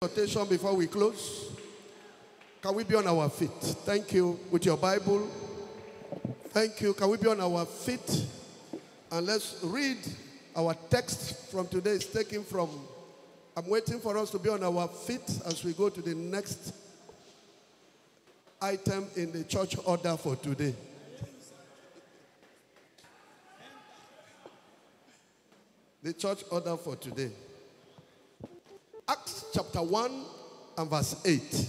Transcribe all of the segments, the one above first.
Notation before we close. Can we be on our feet? Thank you. With your Bible. Thank you. Can we be on our feet? And let's read our text from today. It's taken from, I'm waiting for us to be on our feet as we go to the next item in the church order for today. The church order for today. Acts chapter 1 and verse 8.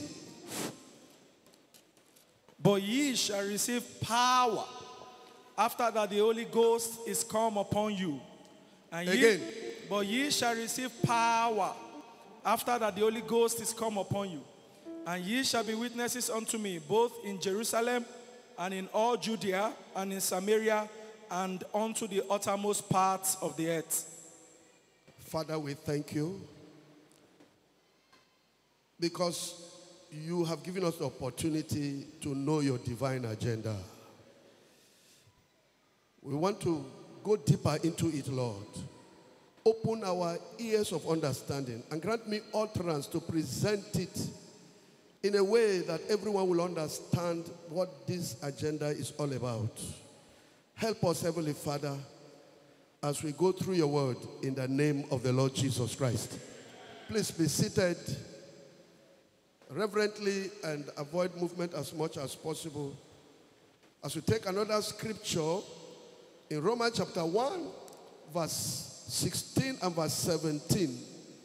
But ye shall receive power after that the Holy Ghost is come upon you. And but ye shall receive power after that the Holy Ghost is come upon you. And ye shall be witnesses unto me, both in Jerusalem and in all Judea and in Samaria and unto the uttermost parts of the earth. Father, we thank you because you have given us the opportunity to know your divine agenda. We want to go deeper into it, Lord. Open our ears of understanding and grant me utterance to present it in a way that everyone will understand what this agenda is all about. Help us, Heavenly Father, as we go through your word in the name of the Lord Jesus Christ. Please be seated reverently and avoid movement as much as possible. As we take another scripture in Romans chapter 1, verse 16 and verse 17.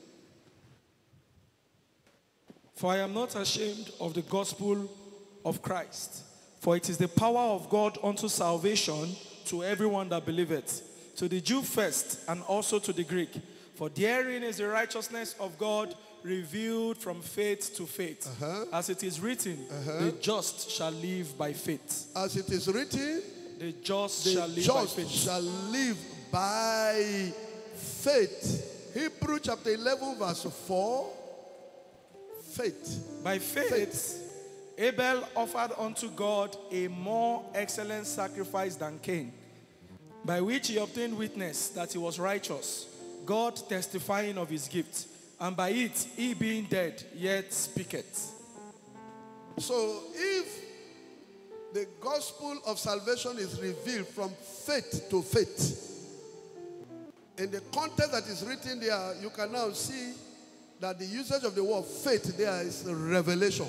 For I am not ashamed of the gospel of Christ, for it is the power of God unto salvation to everyone that believeth, to the Jew first and also to the Greek. For therein is the righteousness of God revealed from faith to faith. As it is written, the just shall live by faith. As it is written, the just shall live by faith. Shall live by faith. Hebrews chapter 11 verse 4. Faith. By faith, Abel offered unto God a more excellent sacrifice than Cain, by which he obtained witness that he was righteous, God testifying of his gift, and by it he being dead yet speaketh. So if the gospel of salvation is revealed from faith to faith, in the context that is written there, you can now see that the usage of the word faith there is revelation.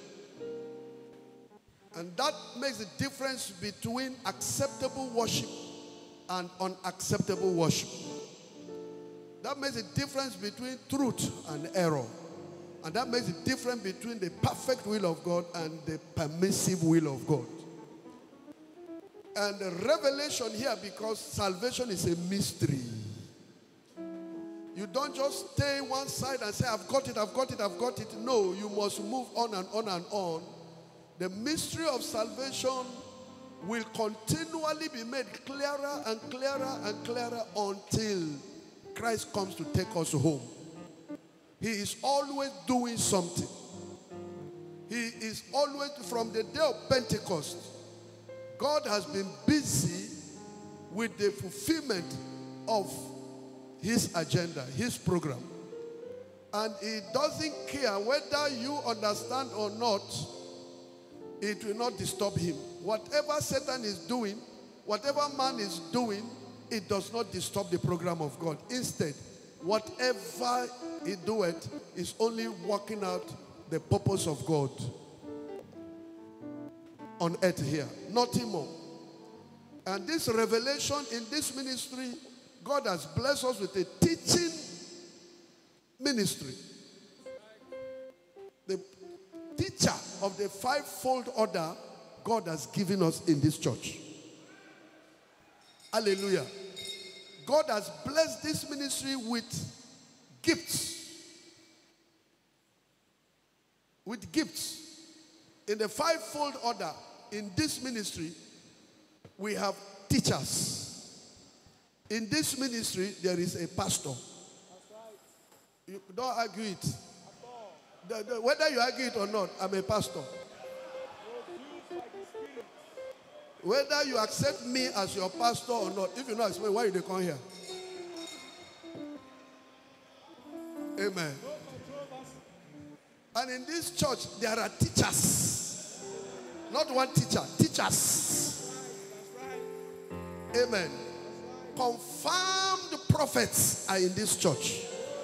And that makes the difference between acceptable worship and unacceptable worship. That makes the difference between truth and error. And that makes the difference between the perfect will of God and the permissive will of God. And the revelation here, because salvation is a mystery. You don't just stay one side and say, I've got it, I've got it, I've got it. No, you must move on and on and on. The mystery of salvation will continually be made clearer and clearer and clearer until Christ comes to take us home. He is always doing something. He is always, from the day of Pentecost, God has been busy with the fulfillment of his agenda, his program. And he doesn't care whether you understand or not. It will not disturb him. Whatever Satan is doing, whatever man is doing, it does not disturb the program of God. Instead, whatever he doeth is only working out the purpose of God on earth here. Nothing more. And this revelation in this ministry, God has blessed us with a teaching ministry. The teacher of the fivefold order God has given us in this church. Hallelujah. God has blessed this ministry with gifts. With gifts. In the fivefold order, in this ministry, we have teachers. In this ministry, there is a pastor. You don't argue it. Whether you argue it or not, I'm a pastor. Whether you accept me as your pastor or not, if you not accept me, why you come here? Amen. And in this church, there are teachers. Not one teacher, teachers. Amen. Confirmed prophets are in this church.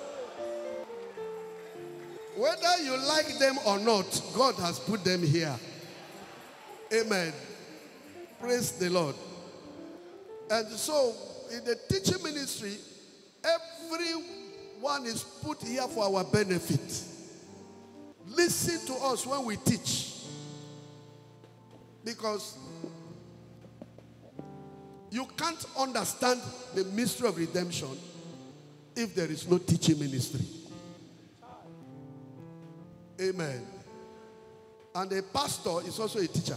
Whether you like them or not, God has put them here. Amen. Praise the Lord. And so, in the teaching ministry, everyone is put here for our benefit. Listen to us when we teach. Because you can't understand the mystery of redemption if there is no teaching ministry. Amen. And a pastor is also a teacher.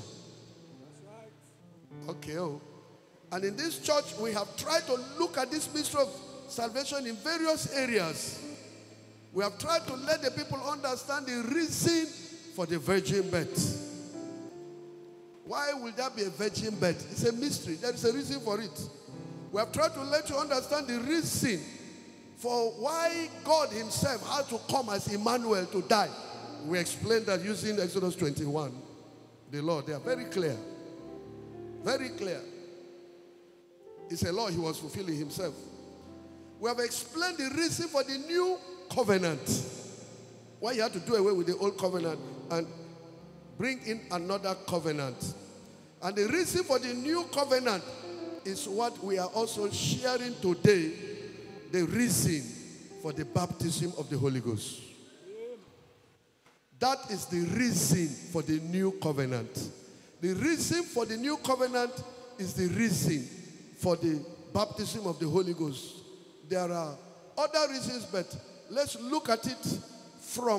Okay. Oh. And in this church, we have tried to look at this mystery of salvation in various areas. We have tried to let the people understand the reason for the virgin birth. Why will there be a virgin birth? It's a mystery. There is a reason for it. We have tried to let you understand the reason for why God himself had to come as Emmanuel to die. We explained that using Exodus 21. The law, they are very clear. Very clear. It's a law he was fulfilling himself. We have explained the reason for the new covenant. Why he had to do away with the old covenant and bring in another covenant. And the reason for the new covenant is what we are also sharing today. The reason for the baptism of the Holy Ghost. That is the reason for the new covenant. The reason for the new covenant is the reason for the baptism of the Holy Ghost. There are other reasons, but let's look at it from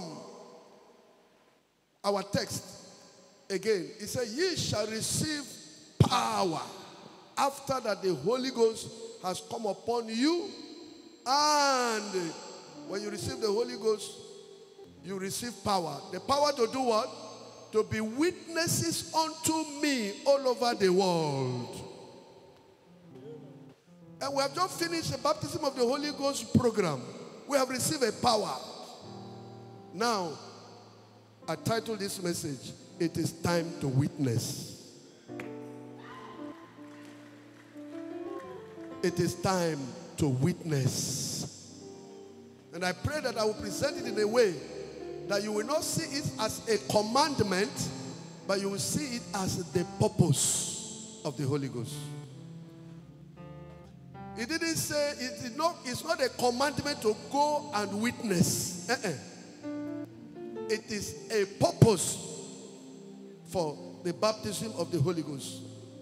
our text. Again, it says, ye shall receive power after that the Holy Ghost has come upon you. And when you receive the Holy Ghost, you receive power. The power to do what? To be witnesses unto me all over the world. And we have just finished the baptism of the Holy Ghost program. We have received a power. Now, I titled this message, it is time to witness. It is time to witness. And I pray that I will present it in a way that you will not see it as a commandment, but you will see it as the purpose of the Holy Ghost. He didn't say, it's not a commandment to go and witness. It is a purpose for the baptism of the Holy Ghost.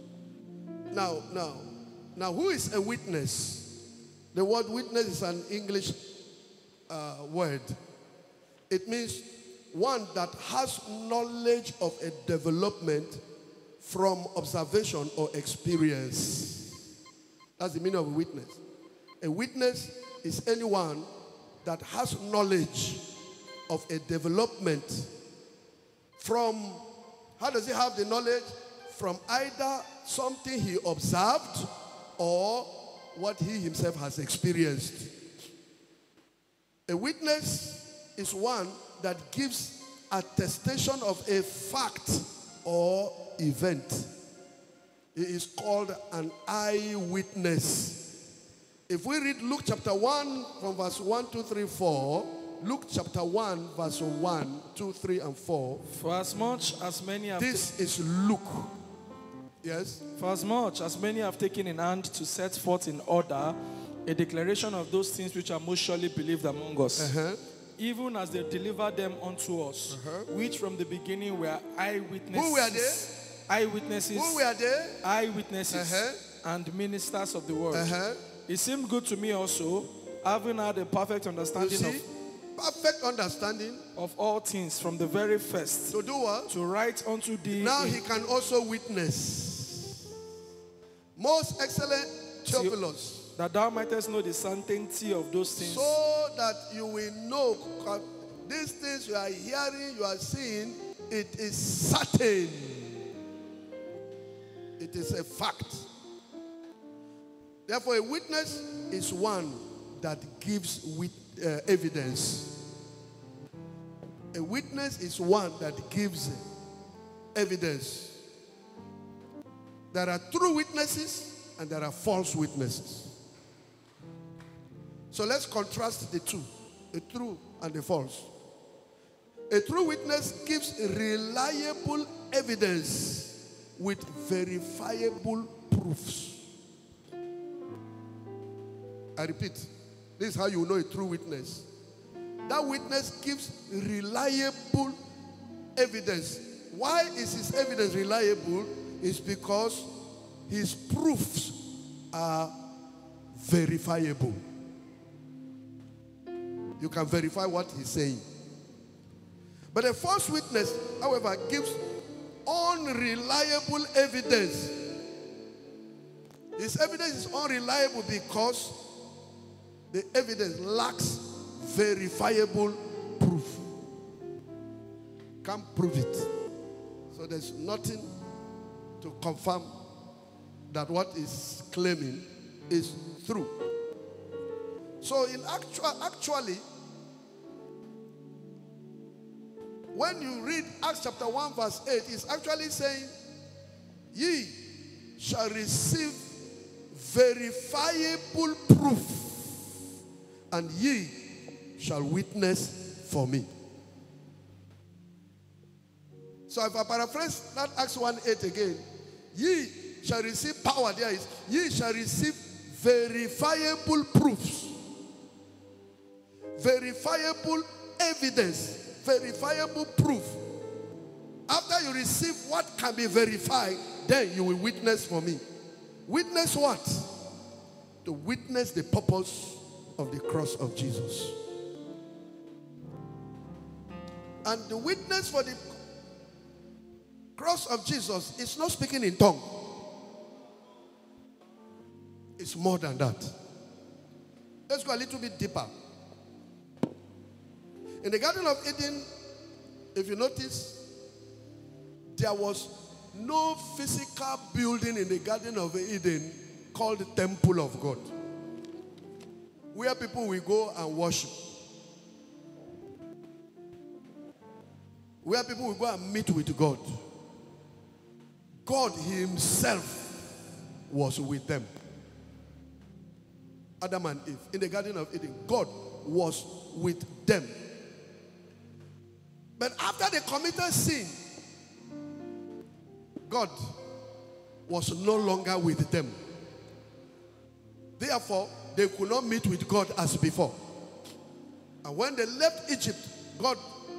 Now, who is a witness? The word witness is an English word. It means one that has knowledge of a development from observation or experience. That's the meaning of a witness. A witness is anyone that has knowledge of a development from, how does he have the knowledge? From either something he observed or what he himself has experienced. A witness is one that gives attestation of a fact or event. He is called an eyewitness. If we read Luke chapter 1 from verse 1, 2, 3, 4, Luke chapter 1 verse 1, 2, 3, and 4. For as much as many have this is Luke. Yes? For as much as many have taken in hand to set forth in order a declaration of those things which are most surely believed among us, even as they delivered them unto us, which from the beginning were eyewitnesses. Who were they? Eyewitnesses. Who were they? Eyewitnesses and ministers of the word. It seemed good to me also, having had a perfect understanding of all things from the very first. To do what? To write unto thee. Now he can also witness. Most excellent Theophilus, that thou mightest know the certainty of those things. So that you will know these things you are hearing, you are seeing, it is certain. It is a fact. Therefore, a witness is one that gives evidence. A witness is one that gives evidence. There are true witnesses and there are false witnesses. So let's contrast the two, the true and the false. A true witness gives reliable evidence with verifiable proofs. I repeat, this is how you know a true witness. That witness gives reliable evidence. Why is his evidence reliable? It's because his proofs are verifiable. You can verify what he's saying. But a false witness, however, gives unreliable evidence. His evidence is unreliable because the evidence lacks verifiable proof. Can't prove it. So there's nothing to confirm that what is claiming is true. So in actually, when you read Acts chapter 1 verse 8, it's actually saying, ye shall receive verifiable proof, and ye shall witness for me. So if I paraphrase that Acts 1:8 again, ye shall receive power. There is, ye shall receive verifiable proofs, verifiable evidence, verifiable proof. After you receive what can be verified, then you will witness for me. Witness what? To witness the purpose of the cross of Jesus. And the witness for the cross of Jesus is not speaking in tongue. It's more than that. Let's go a little bit deeper. In the Garden of Eden, if you notice, there was no physical building in the Garden of Eden called the Temple of God, where people will go and worship, where people will go and meet with God. God himself was with them. Adam and Eve in the Garden of Eden, God was with them. But after they committed sin, God was no longer with them. Therefore, they could not meet with God as before. And when they left Egypt, God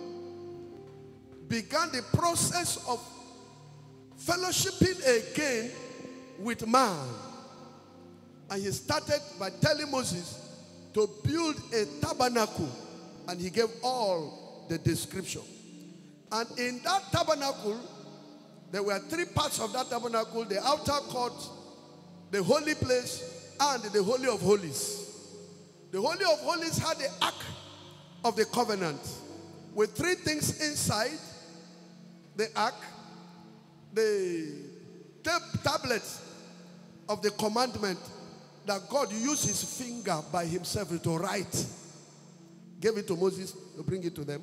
began the process of fellowshipping again with man. And he started by telling Moses to build a tabernacle. And he gave all the description. And in that tabernacle, there were three parts of that tabernacle: the outer court, the holy place, and the Holy of Holies. The Holy of Holies had the Ark of the Covenant with three things inside the Ark: the tablet of the commandment that God used his finger by himself to write. Gave it to Moses to bring it to them.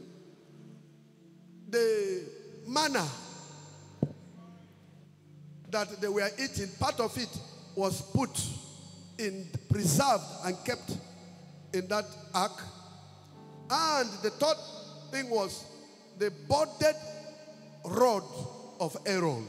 The manna that they were eating, part of it was put in, preserved and kept in that ark. And the third thing was the budded rod of Aaron.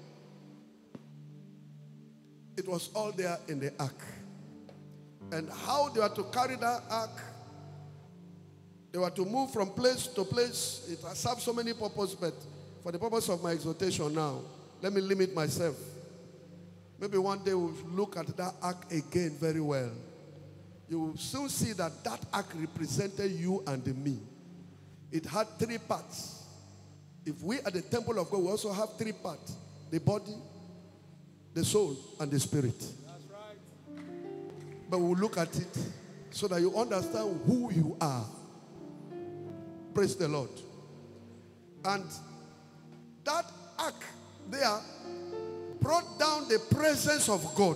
It was all there in the ark. And how they were to carry that ark, they were to move from place to place. It has served so many purposes, but for the purpose of my exhortation now, let me limit myself. Maybe one day we'll look at that ark again very well. You will soon see that that ark represented you and me. It had three parts. If we are the temple of God, we also have three parts: the body, the soul, and the spirit. That's right. But we'll look at it so that you understand who you are. Praise the Lord. And that ark there brought down the presence of God.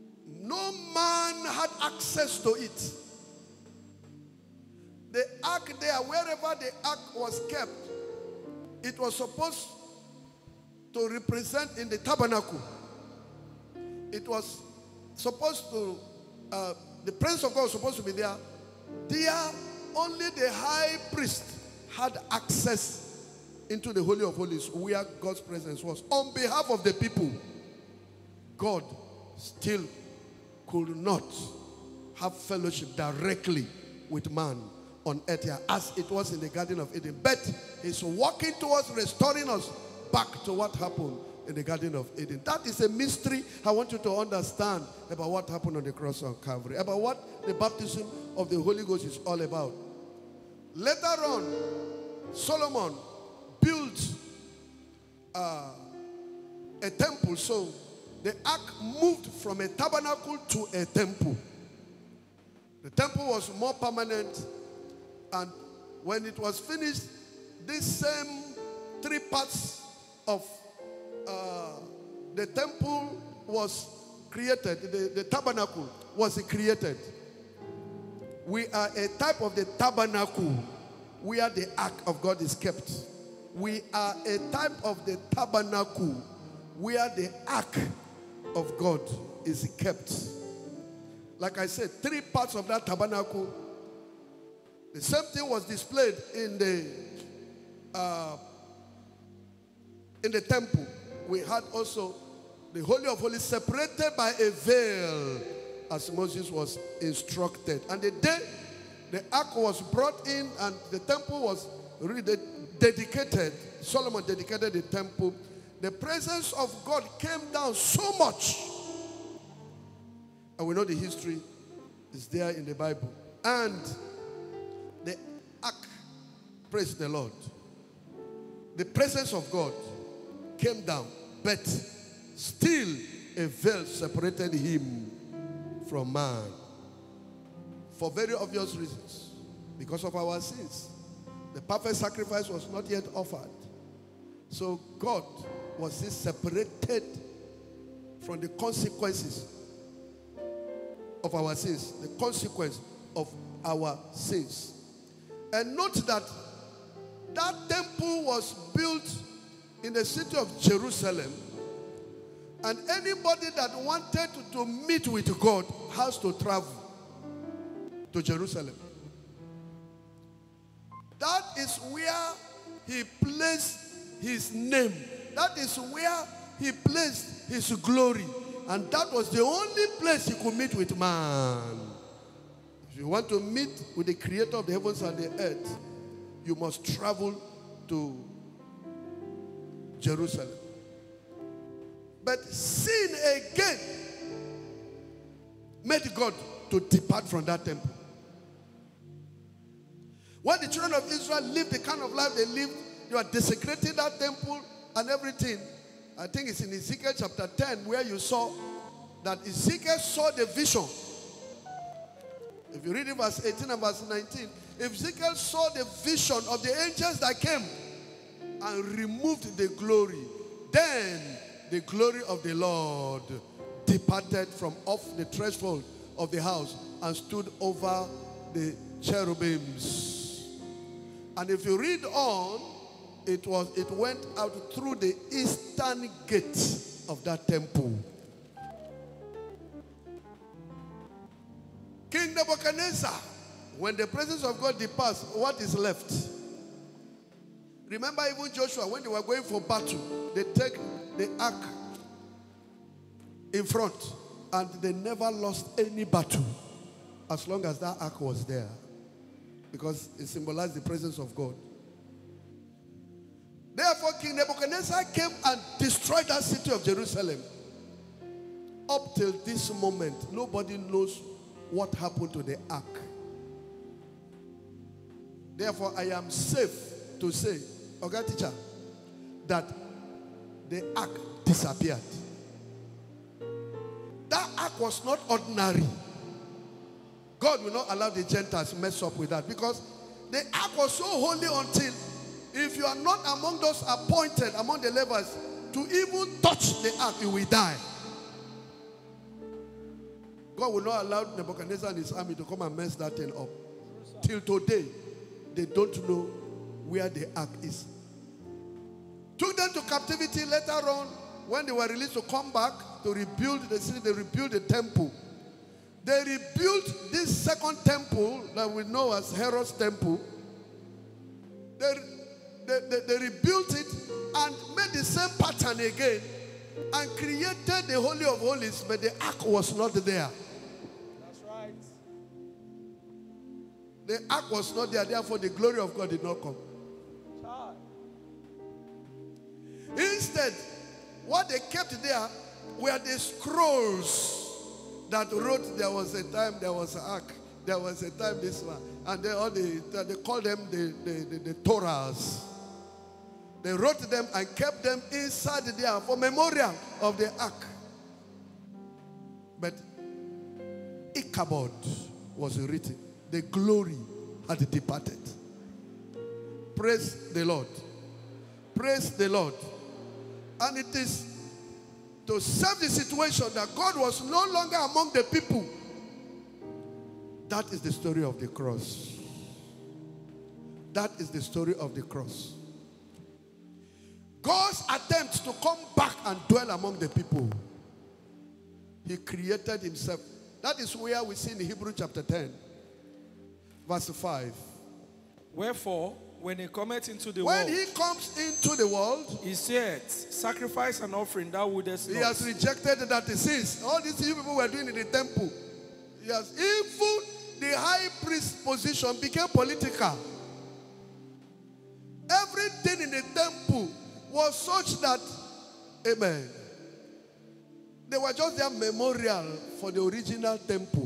No man had access to it. The ark back there, wherever the ark was kept, it was supposed to represent in the tabernacle. It was supposed to, the presence of God was supposed to be there. There, only the high priest had access into the Holy of Holies, where God's presence was. On behalf of the people, God still could not have fellowship directly with man on earth here, as it was in the Garden of Eden. But he's working towards restoring us back to what happened in the Garden of Eden. That is a mystery I want you to understand about what happened on the cross of Calvary, about what the baptism of the Holy Ghost is all about. Later on, Solomon built a temple, so the ark moved from a tabernacle to a temple. The temple was more permanent, and when it was finished, these same 3 parts of the temple was created. The tabernacle was created. We are a type of the tabernacle where the ark of God is kept. We are a type of the tabernacle where the ark of God is kept. Like I said, 3 parts of that tabernacle. The same thing was displayed in the temple. We had also the Holy of Holies separated by a veil, as Moses was instructed. And the day the ark was brought in and the temple was dedicated, Solomon dedicated the temple, the presence of God came down so much. And we know the history is there in the Bible. And the ark, praise the Lord, the presence of God came down, but still a veil separated him from man. For very obvious reasons. Because of our sins. The perfect sacrifice was not yet offered. So God was separated from the consequences of our sins. The consequence of our sins. And note that that temple was built in the city of Jerusalem. And anybody that wanted to meet with God has to travel to Jerusalem. That is where he placed his name. That is where he placed his glory. And that was the only place he could meet with man. If you want to meet with the creator of the heavens and the earth, you must travel to Jerusalem. But sin again made God to depart from that temple. When the children of Israel lived the kind of life they lived, they were desecrating that temple and everything. I think it's in Ezekiel chapter 10 where you saw that Ezekiel saw the vision. If you read in verse 18 and verse 19, Ezekiel saw the vision of the angels that came and removed the glory. Then the glory of the Lord departed from off the threshold of the house and stood over the cherubims. And if you read on, it went out through the eastern gate of that temple. King Nebuchadnezzar, when the presence of God departs, what is left? Remember even Joshua, when they were going for battle, they take the ark in front and they never lost any battle as long as that ark was there, because it symbolized the presence of God. Therefore, King Nebuchadnezzar came and destroyed that city of Jerusalem. Up till this moment, nobody knows what happened to the ark. Therefore, I am safe to say, okay, teacher, that the ark disappeared. That ark was not ordinary. God will not allow the Gentiles to mess up with that, because the ark was so holy until if you are not among those appointed, among the Levites, to even touch the ark, you will die. God will not allow Nebuchadnezzar and his army to come and mess that thing up. Till today, they don't know where the ark is. Took them to captivity. Later on, when they were released to come back to rebuild the city, they rebuilt the temple. They rebuilt this second temple that we know as Herod's temple. They rebuilt it and made the same pattern again and created the Holy of Holies, but the ark was not there. That's right. The ark was not there, therefore the glory of God did not come. Instead, what they kept there were the scrolls that wrote there was a time there was an ark, there was a time this one, and they called them the Torahs. They wrote them and kept them inside there for memorial of the ark. But Ichabod was written. The glory had departed. Praise the Lord. Praise the Lord. And it is to save the situation that God was no longer among the people. That is the story of the cross. That is the story of the cross. God's attempt to come back and dwell among the people. He created himself. That is where we see in Hebrews chapter 10, verse 5. Wherefore, when he cometh into the when world, he comes into the world, he said, sacrifice and offering thou wouldest not. He has rejected that. He says, all these people were doing in the temple. Yes, even the high priest position became political. Everything in the temple was such that, amen, they were just their memorial for the original temple.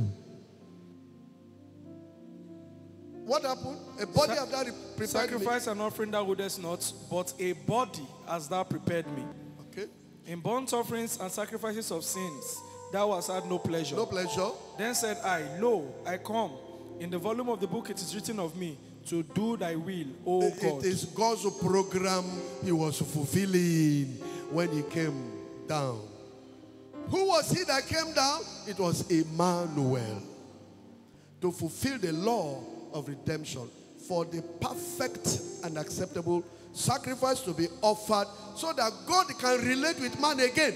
What happened? A body of that prepared Sacrifice me. and offering thou wouldest not, but a body hast thou prepared me. Okay. In burnt offerings and sacrifices of sins, thou hast had no pleasure. No pleasure. Then said I, Lo, I come. In the volume of the book it is written of me, to do thy will, O God. It is God's program he was fulfilling when he came down. Who was he that came down? It was Emmanuel. To fulfill the law of redemption, for the perfect and acceptable sacrifice to be offered so that God can relate with man again.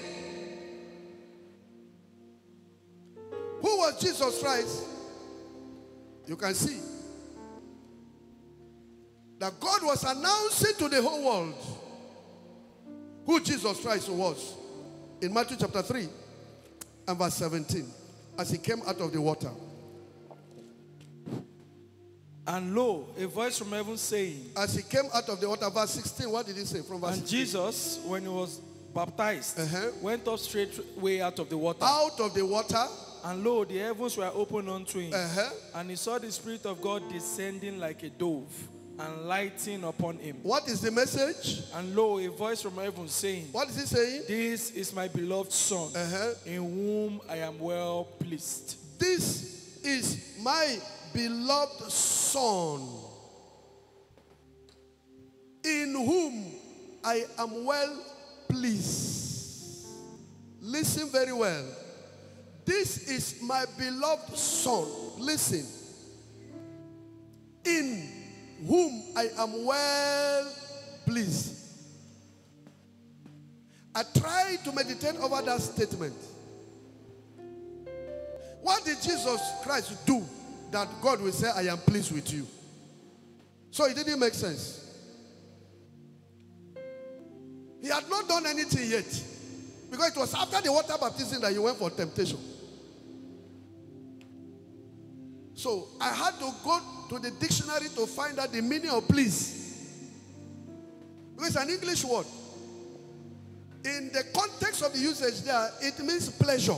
Who was Jesus Christ? You can see that God was announcing to the whole world who Jesus Christ was in Matthew chapter 3 and verse 17 as he came out of the water. And lo, a voice from heaven saying, as he came out of the water, verse 16, what did he say from verse and 16? Jesus, when he was baptized, went up straightway out of the water. Out of the water. And lo, the heavens were opened unto him. And he saw the Spirit of God descending like a dove and lighting upon him. What is the message? And lo, a voice from heaven saying, what is he saying? This is my beloved Son, in whom I am well pleased. This is my beloved Son, in whom I am well pleased. Listen very well. This is my beloved Son. Listen. In whom I am well pleased. I try to meditate over that statement. What did Jesus Christ do that God will say, I am pleased with you? So it didn't make sense. He had not done anything yet. Because it was after the water baptism that he went for temptation. So I had to go to the dictionary to find out the meaning of please. Because it's an English word. In the context of the usage there, it means pleasure.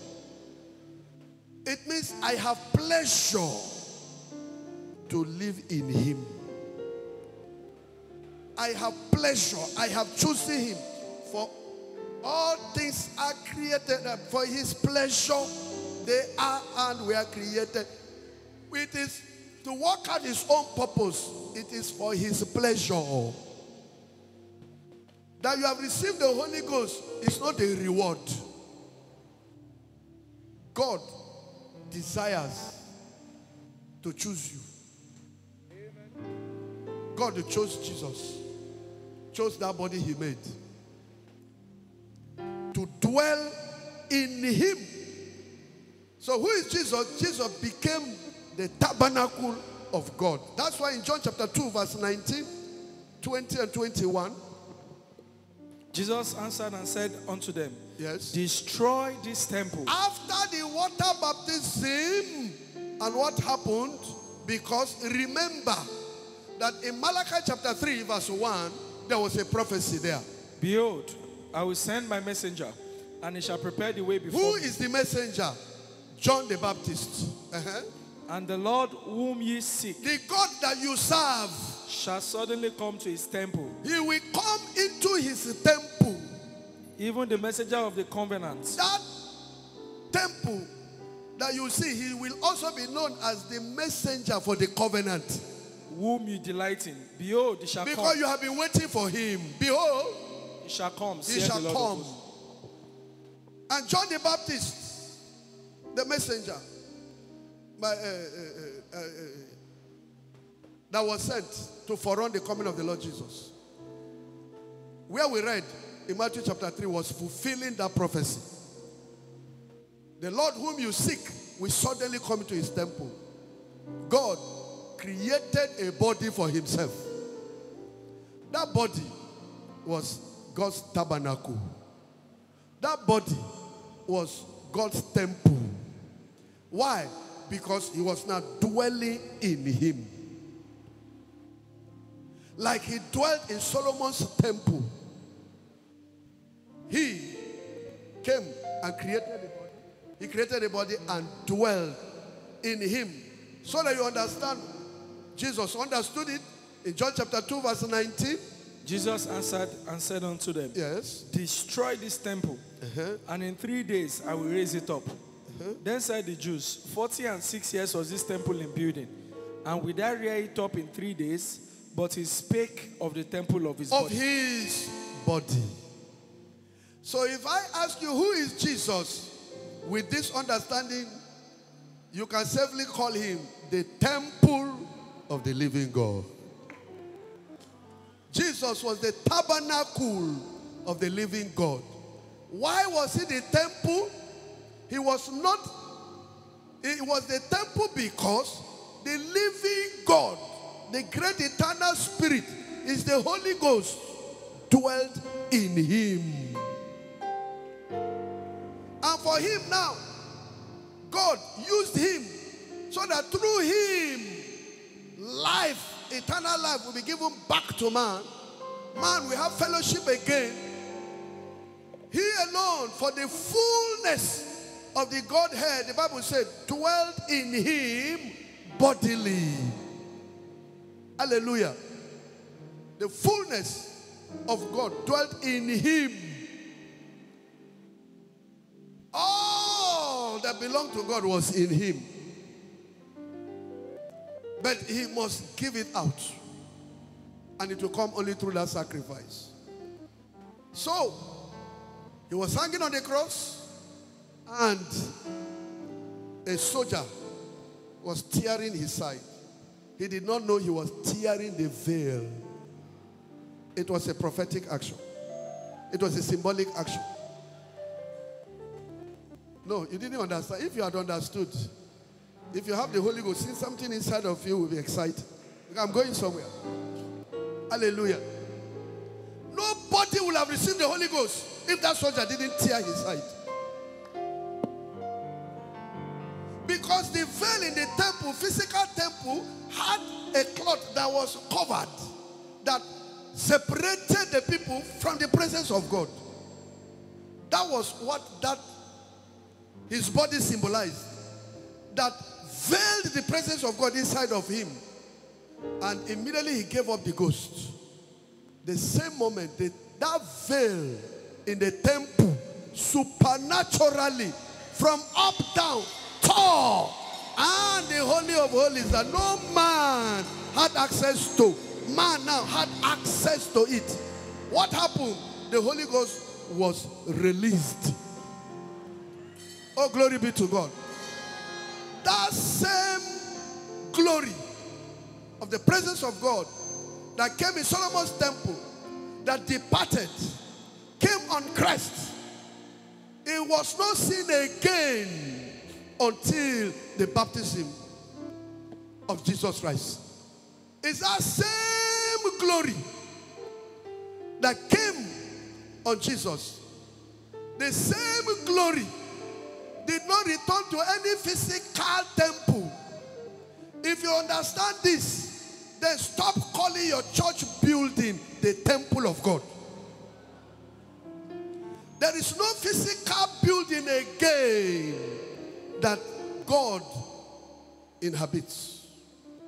It means I have pleasure to live in him. I have pleasure. I have chosen him. For all things are created for his pleasure. They are and were created. It is to work out his own purpose. It is for his pleasure. That you have received the Holy Ghost is not a reward. God desires to choose you. Amen. God chose Jesus, chose that body he made, to dwell in him. So who is Jesus? Jesus became the tabernacle of God. That's why in John chapter 2, verse 19, 20 and 21. Jesus answered and said unto them, Yes. destroy this temple. After the water baptism, and what happened? Because remember that in Malachi chapter 3, verse 1, there was a prophecy there. Behold, I will send my messenger, and he shall prepare the way before Who me. is the messenger? John the Baptist. And the Lord whom ye seek The God that you serve, shall suddenly come to his temple. he will come into his temple. Even the messenger of the covenant. That temple that you see, he will also be known as the messenger for the covenant. Whom you delight in. Behold, he shall Because come. you have been waiting for him. Behold, He shall come. he saith shall the Lord of come. hosts. And John the Baptist, the messenger, that was sent to forerun the coming of the Lord Jesus, where we read in Matthew chapter 3, was fulfilling that prophecy. The Lord whom you seek will suddenly come to his temple. God created a body for himself. That body was God's tabernacle. That body was God's temple. Why? Because he was now dwelling in him. Like he dwelt in Solomon's temple. He came and created a body. He created a body and dwelled in him. So that you understand, Jesus understood it in John chapter 2, verse 19. Jesus answered and said unto them, Yes. destroy this temple, and in 3 days I will raise it up. Then said the Jews, 46 years was this temple in building, and will thou rear it up in 3 days? But he spake of the temple of his body. Of his body. So if I ask you who is Jesus, with this understanding, you can safely call him the temple of the living God. Jesus was the tabernacle of the living God. Why was he the temple? He was not, it was the temple because the living God, the great eternal spirit, is the Holy Ghost, dwelt in him. And for him now, God used him so that through him, life, eternal life will be given back to man. Man will have fellowship again. He alone, for the fullness of the Godhead, the Bible said, dwelt in him bodily. Hallelujah. The fullness of God dwelt in him. All that belonged to God was in him. But he must give it out. And it will come only through that sacrifice. So, he was hanging on the cross, and a soldier was tearing his side. He did not know he was tearing the veil. It was a prophetic action. It was a symbolic action. No, you didn't understand. If you had understood, if you have the Holy Ghost, seeing something inside of you will be excited. I'm going somewhere. Hallelujah. Nobody will have received the Holy Ghost if that soldier didn't tear his side. Because the veil in the temple, physical temple, had a cloth that was covered, that separated the people from the presence of God. That was what his body symbolized. That veiled the presence of God inside of him. And immediately he gave up the ghost. The same moment, that veil in the temple supernaturally from up down tore, and the Holy of Holies that no man had access to. Man now had access to it. What happened? The Holy Ghost was released. Oh, glory be to God. That same glory of the presence of God that came in Solomon's temple, that departed, came on Christ, it was not seen again until the baptism of Jesus Christ. It's that same glory that came on Jesus. The same glory did not return to any physical temple. If you understand this, then stop calling your church building the temple of God. There is no physical building again that God inhabits.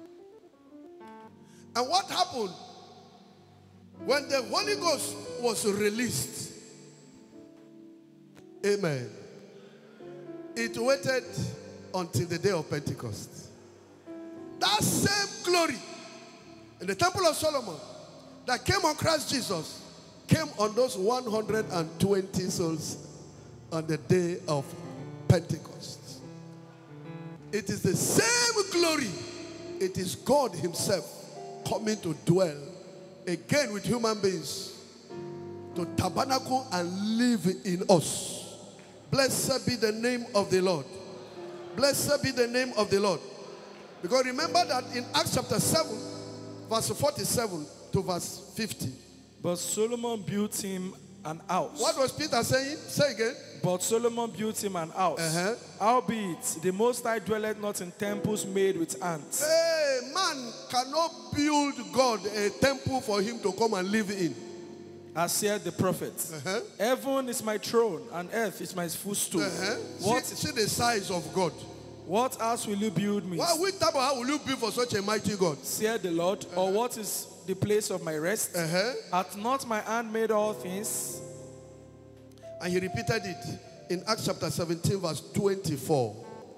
And what happened when the Holy Ghost was released? Amen. It waited until the day of Pentecost. That same glory in the temple of Solomon that came on Christ Jesus came on those 120 souls on the day of Pentecost. It is the same glory. It is God himself coming to dwell again with human beings, to tabernacle and live in us. Blessed be the name of the Lord. Blessed be the name of the Lord. Because remember that in Acts chapter 7, verse 47 to verse 50. But Solomon built him an house. What was Peter saying? Say again. But Solomon built him an house. Howbeit, the Most High dwelleth not in temples made with hands. Hey, man cannot build God a temple for him to come and live in. As said the prophet, heaven is my throne and earth is my footstool. See the size of God. What house will you build me? Which type of house will you build for such a mighty God? Said the Lord. Or what is the place of my rest? Hath not my hand made all things? And he repeated it in Acts chapter 17 verse 24.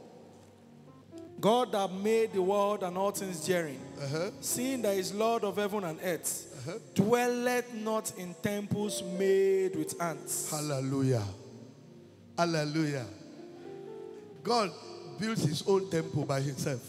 God that made the world and all things therein, seeing that he is Lord of heaven and earth, dwelleth not in temples made with hands. Hallelujah. Hallelujah. God built his own temple by himself.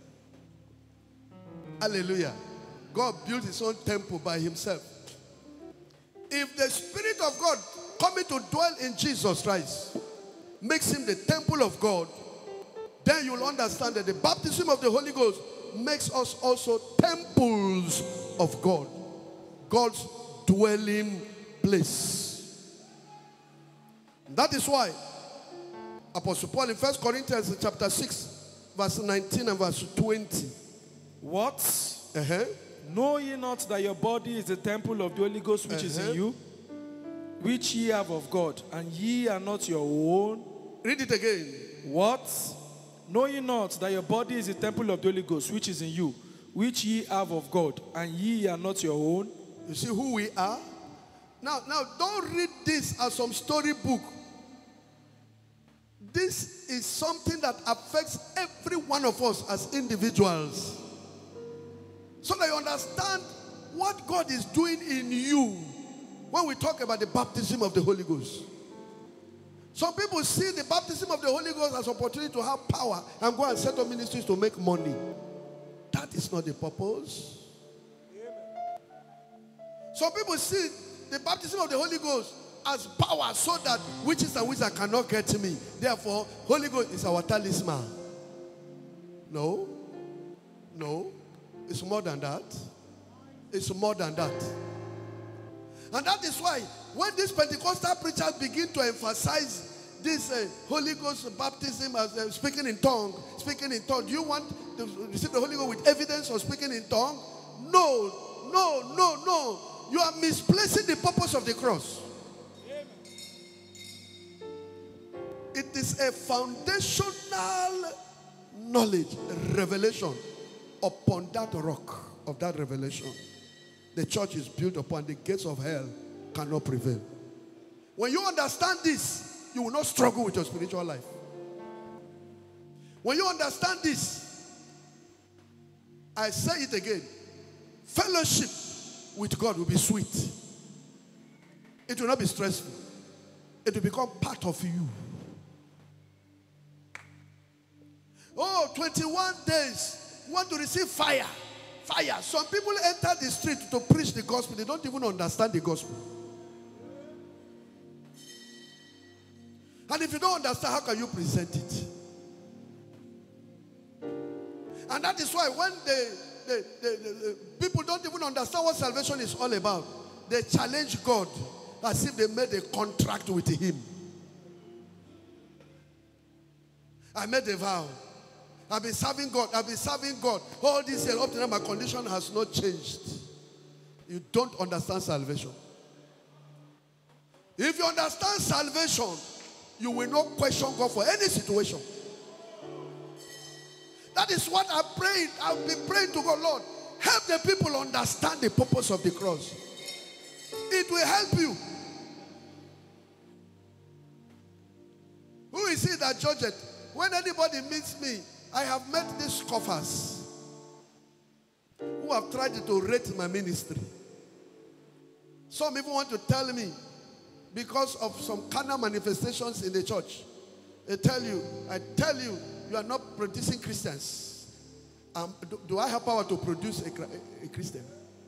Hallelujah. God built his own temple by himself. If the Spirit of God coming to dwell in Jesus Christ makes him the temple of God, then you'll understand that the baptism of the Holy Ghost makes us also temples of God. God's dwelling place. That is why Apostle Paul in 1 Corinthians chapter 6 verse 19 and verse 20. What? Know ye not that your body is the temple of the Holy Ghost which is in you, which ye have of God, and ye are not your own? Read it again. What? Know ye not that your body is the temple of the Holy Ghost which is in you, which ye have of God, and ye are not your own? You see who we are? Now, don't read this as some storybook. This is something that affects every one of us as individuals. So that you understand what God is doing in you when we talk about the baptism of the Holy Ghost. Some people see the baptism of the Holy Ghost as an opportunity to have power and go and set up ministries to make money. That is not the purpose. Some people see the baptism of the Holy Ghost as power so that witches and wizards cannot get me. Therefore, Holy Ghost is our talisman. No. It's more than that. It's more than that. And that is why when these Pentecostal preachers begin to emphasize this Holy Ghost baptism as speaking in tongue, do you want to receive the Holy Ghost with evidence of speaking in tongue? No. You are misplacing the purpose of the cross. It is a foundational knowledge, revelation. Upon that rock of that revelation, the church is built upon. The gates of hell cannot prevail. When you understand this, you will not struggle with your spiritual life. When you understand this, I say it again, fellowship with God will be sweet. It will not be stressful. It will become part of you. 21 days. You want to receive fire. Fire. Some people enter the street to preach the gospel. They don't even understand the gospel. And if you don't understand, how can you present it? And that is why when the people don't even understand what salvation is all about, they challenge God as if they made a contract with him. I made a vow. I've been serving God. I've been serving God. All this year, up to now, my condition has not changed. You don't understand salvation. If you understand salvation, you will not question God for any situation. That is what I prayed. I've been praying to God, Lord, help the people understand the purpose of the cross. It will help you. Who is it that judgeth? When anybody meets me, I have met these scoffers who have tried to rate my ministry. Some even want to tell me, because of some carnal manifestations in the church, I tell you, you are not producing Christians. Do I have power to produce a Christian?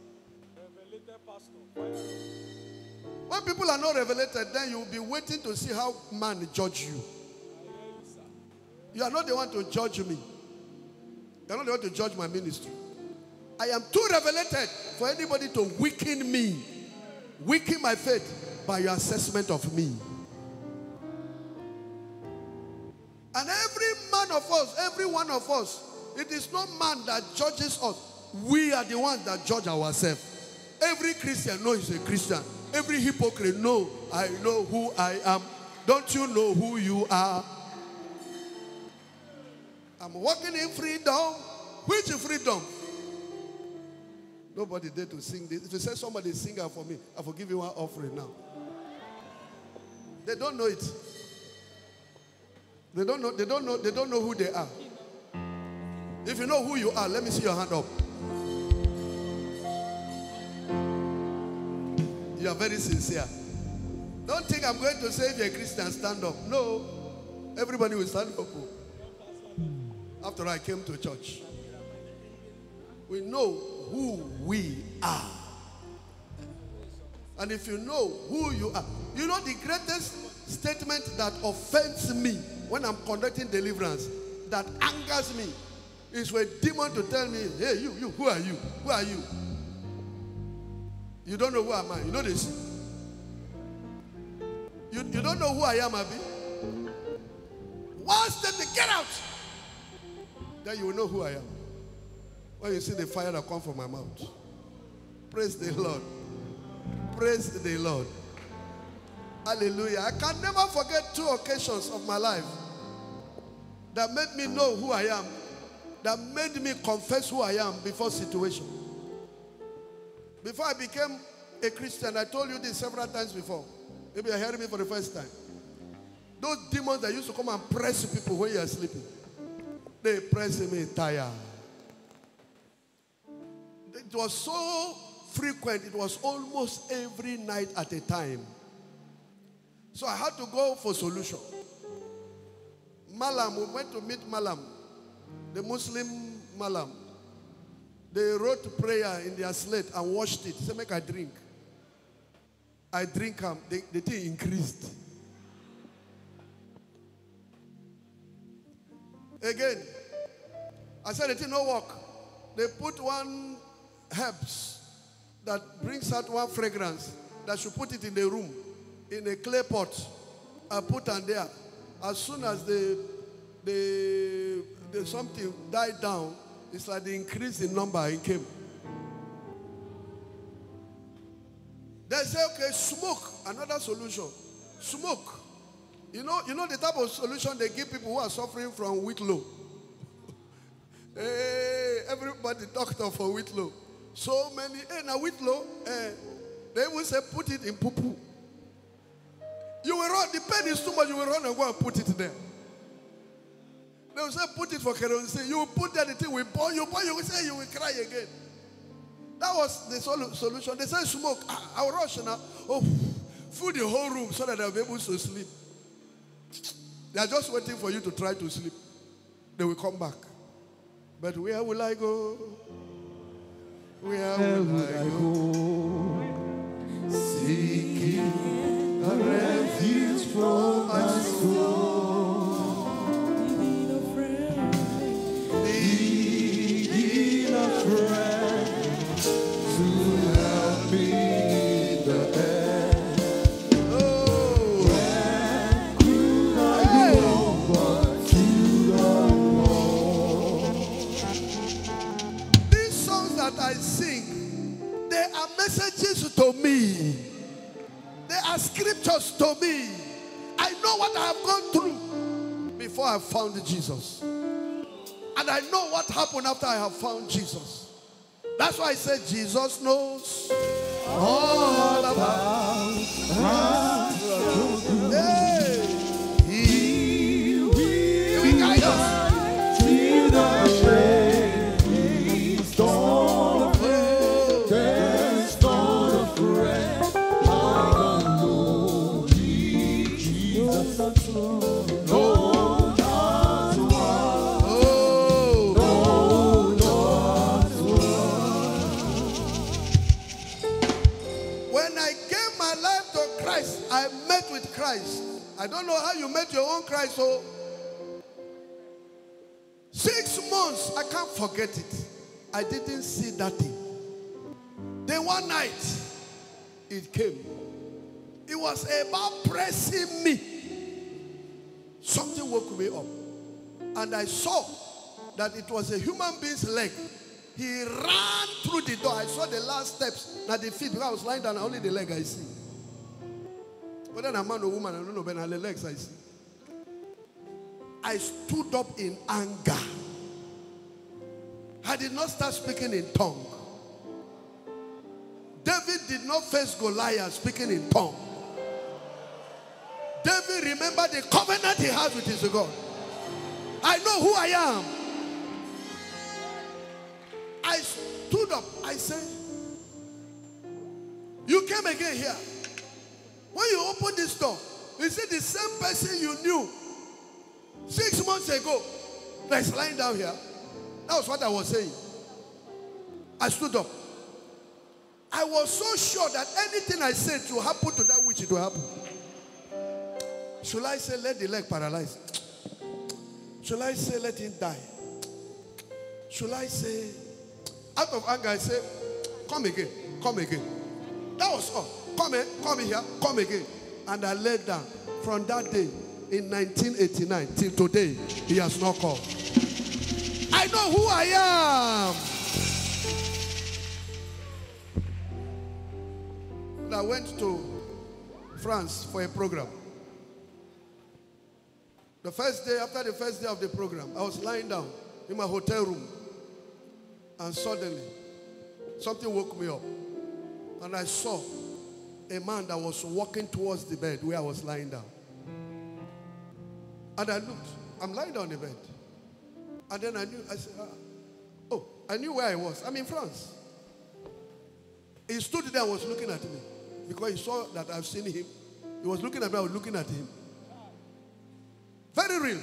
When people are not revelated, then you will be waiting to see how man judge you. You are not the one to judge me. You are not the one to judge my ministry. I am too revelated for anybody to weaken me, weaken my faith by your assessment of me. And every man of us, every one of us, it is not man that judges us. We are the ones that judge ourselves. Every Christian knows he's a Christian. Every hypocrite knows, I know who I am. Don't you know who you are? I'm walking in freedom. Which freedom? Nobody there to sing this. If you say somebody sing out for me, I will give you one offering now. They don't know it. They don't know who they are. If you know who you are, let me see your hand up. You are very sincere. Don't think I'm going to say if you're a Christian, stand up. No. Everybody will stand up. After I came to church, we know who we are. And if you know who you are, you know the greatest statement that offends me when I'm conducting deliverance, that angers me, is for a demon to tell me, hey, you, who are you? Who are you? You don't know who am I. You know this. You don't know who I am, Abi. One statement, get out. Then you will know who I am. When you see the fire that comes from my mouth. Praise the Lord. Praise the Lord. Hallelujah. I can never forget 2 occasions of my life that made me know who I am, that made me confess who I am before situation. Before I became a Christian, I told you this several times before. Maybe you're hearing me for the first time. Those demons that used to come and press people when you are sleeping, they press me tired. It was so frequent, it was almost every night at a time. So I had to go for solution. Malam, we went to meet Malam, the Muslim Malam. They wrote prayer in their slate and washed it. He said, make I drink. I drink them. The thing increased. Again, I said the thing no work. They put one herbs that brings out one fragrance that should put it in the room, in a clay pot. I put on there. As soon as the something died down, it's like the increase in number it came. They say, okay, smoke, another solution. Smoke. You know the type of solution they give people who are suffering from Whitlow. Hey, everybody doctor for Whitlow. So many, now Whitlow, they will say put it in poo-poo. You will run, the pain is too much, you will run and go and put it there. They will say put it for kerosene. You will put there, the thing will burn, you will say you will cry again. That was the solution. They say smoke. I will rush now. Oh, fill the whole room so that they'll be able to sleep. They are just waiting for you to try to sleep. They will come back. But where will I go? Where would I go? Seeking a refuge for my soul. Needing a friend to help me in the end. Oh, where could I go but to the Lord? These songs that I sing, they are messages to me. They are scriptures to me. I know what I have gone through before I found Jesus. And I know what happened after I have found Jesus. That's why I said Jesus knows all about us. Hey, He will guide us to the place. Don't afraid, there's not afraid. I know Jesus. No, not one. No, not one. When I gave my life to Christ, I met with Christ. I don't know how you met your own Christ. So 6 months, I can't forget it. I didn't see that thing. Then one night, it came. It was about pressing me. Something woke me up. And I saw that it was a human being's leg. He ran through the door. I saw the last steps. Now the feet, because I was lying down, only the leg I see. Whether a man or woman, I don't know, but the legs I see. I stood up in anger. I did not start speaking in tongue. David did not face Goliath speaking in tongue. David remembered the covenant he had with his God. I know who I am. I stood up. I said, you came again here. When you opened this door, you see the same person you knew 6 months ago that's lying down here. That was what I was saying. I stood up. I was so sure that anything I said will happen to that which it will happen. Should I say let the leg paralyze? Should I say let him die? Should I say, out of anger I say, come again, come again. That was all. Come here, come again. And I laid down. From that day, in 1989 till today, he has not called. I know who I am. And I went to France for a program. The first day, after the first day of the program, I was lying down in my hotel room. And suddenly, something woke me up. And I saw a man that was walking towards the bed where I was lying down. And I looked. I'm lying down on the bed. And then I said, I knew where I was. I'm in France. He stood there and was looking at me. Because he saw that I've seen him. He was looking at me, I was looking at him. Very real.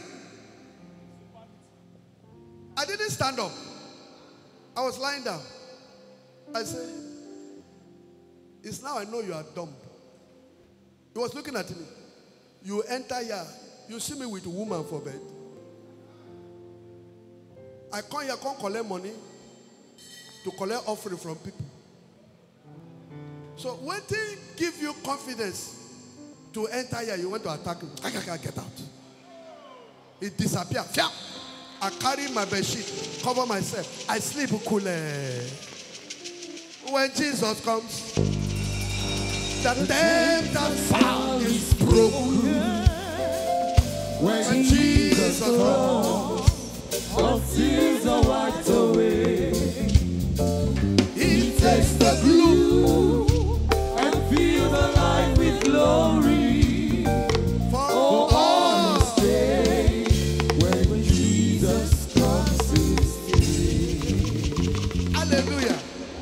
I didn't stand up. I was lying down. I said, it's now I know you are dumb. He was looking at me. You enter here. You see me with a woman for bed. I come here, come collect money to collect offering from people. So when they give you confidence to enter here, you want to attack me. I can't get out. It disappeared. I carry my bed sheet, cover myself. I sleep cool. When Jesus comes, the tempter sound is broken. When Jesus comes, all sins are wiped away. He takes the gloom and fills the light with glory. For all his days, when Jesus comes to stay. Hallelujah.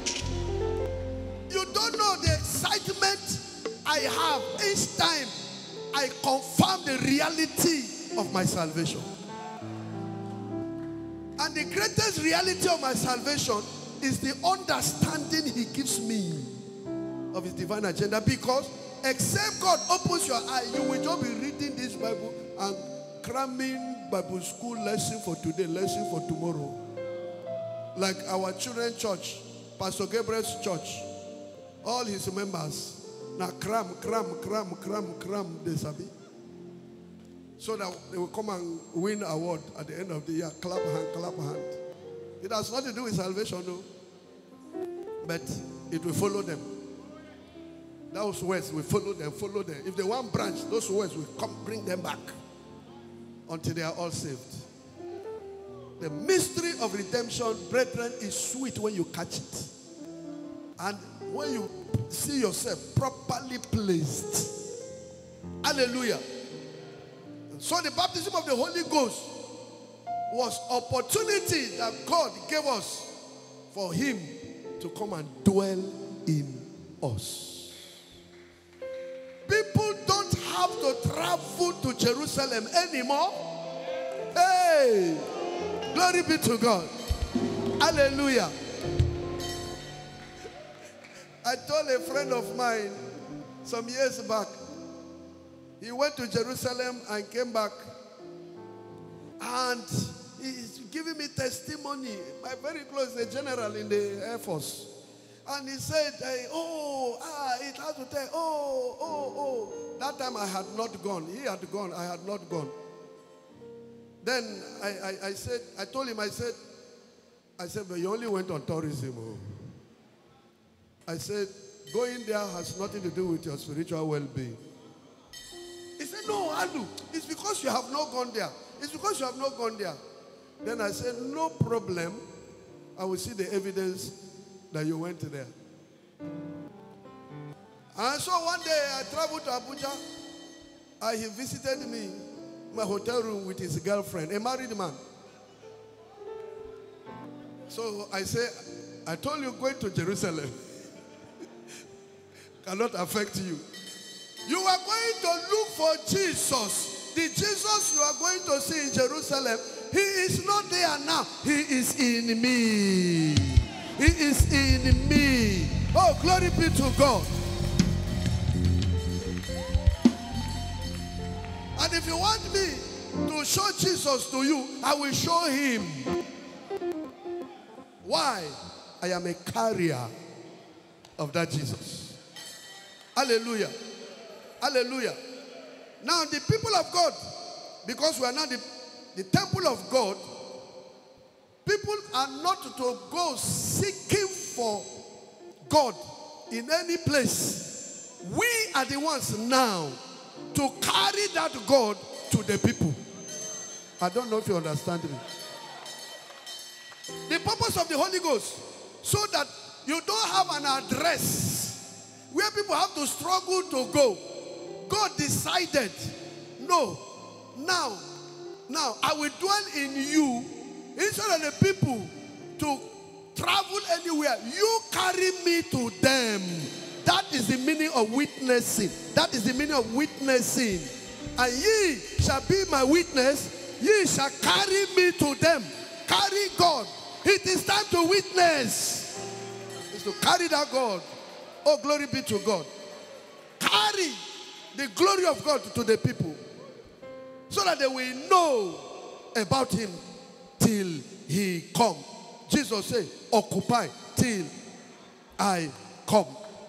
You don't know the excitement I have each time I confirm the reality of my salvation. And the greatest reality of my salvation is the understanding he gives me of his divine agenda. Because except God opens your eye, you will just be reading this Bible and cramming Bible school lesson for today, lesson for tomorrow. Like our children's church, Pastor Gabriel's church, all his members, now cram, they sabi. So that they will come and win award at the end of the year. Clap hand. It has nothing to do with salvation, though. But it will follow them. Those words will follow them. If they want branch, those words will come, bring them back until they are all saved. The mystery of redemption, brethren, is sweet when you catch it. And when you see yourself properly placed. Hallelujah. So the baptism of the Holy Ghost was opportunity that God gave us for him to come and dwell in us. People don't have to travel to Jerusalem anymore. Hey, glory be to God. Hallelujah. I told a friend of mine some years back, he went to Jerusalem and came back, and he's giving me testimony. My very close, a general in the Air Force. And he said, it has to tell, That time I had not gone. He had gone, I had not gone. Then I told him, I said, but you only went on tourism. I said, going there has nothing to do with your spiritual well-being. He said, no, Alu, it's because you have not gone there. It's because you have not gone there. Then I said, no problem. I will see the evidence that you went there. And so one day I traveled to Abuja, and he visited me in my hotel room with his girlfriend, a married man. So I said, I told you going to Jerusalem cannot affect you. You are going to look for Jesus. The Jesus you are going to see in Jerusalem, he is not there now. He is in me. He is in me. Oh, glory be to God. And if you want me to show Jesus to you, I will show him. Why? I am a carrier of that Jesus. Hallelujah. Hallelujah. Now the people of God, because we are now the temple of God, people are not to go seeking for God in any place. We are the ones now to carry that God to the people. I don't know if you understand me. The purpose of the Holy Ghost, so that you don't have an address where people have to struggle to go. God decided, no, now I will dwell in you instead of the people to travel anywhere. You carry me to them. That is the meaning of witnessing. That is the meaning of witnessing. And ye shall be my witness. Ye shall carry me to them. Carry God. It is time to witness. It's to carry that God. Oh, glory be to God. Carry the glory of God to the people, so that they will know about him till he come. Jesus said, occupy till I come.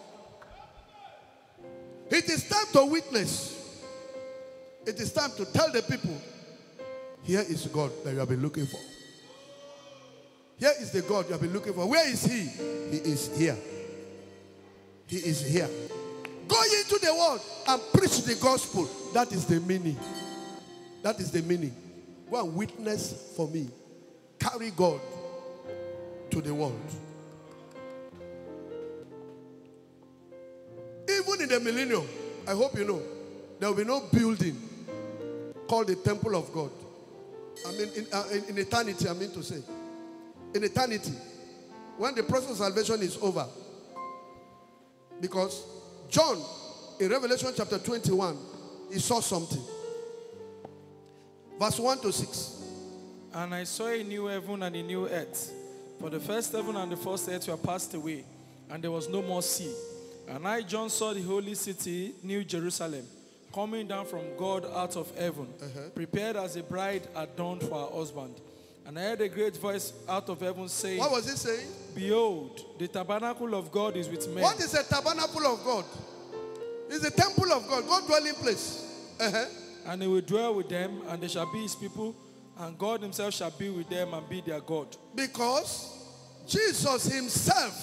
It is time to witness. It is time to tell the people, here is God that you have been looking for. Here is the God you have been looking for. Where is he? He is here. He is here. Go into the world and preach the gospel. That is the meaning. That is the meaning. Go and witness for me. Carry God to the world. Even in the millennium, I hope you know, there will be no building called the temple of God. I mean, in eternity, I mean to say. In eternity, when the process of salvation is over. Because John, in Revelation chapter 21, he saw something. Verse 1 to 6. And I saw a new heaven and a new earth. For the first heaven and the first earth were passed away, and there was no more sea. And I, John, saw the holy city, New Jerusalem, coming down from God out of heaven, prepared as a bride adorned for her husband. And I heard a great voice out of heaven saying, What was it saying? Behold, the tabernacle of God is with men. What is a tabernacle of God? It's the temple of God, God's dwelling place. And he will dwell with them, and they shall be his people, and God himself shall be with them and be their God. Because Jesus himself,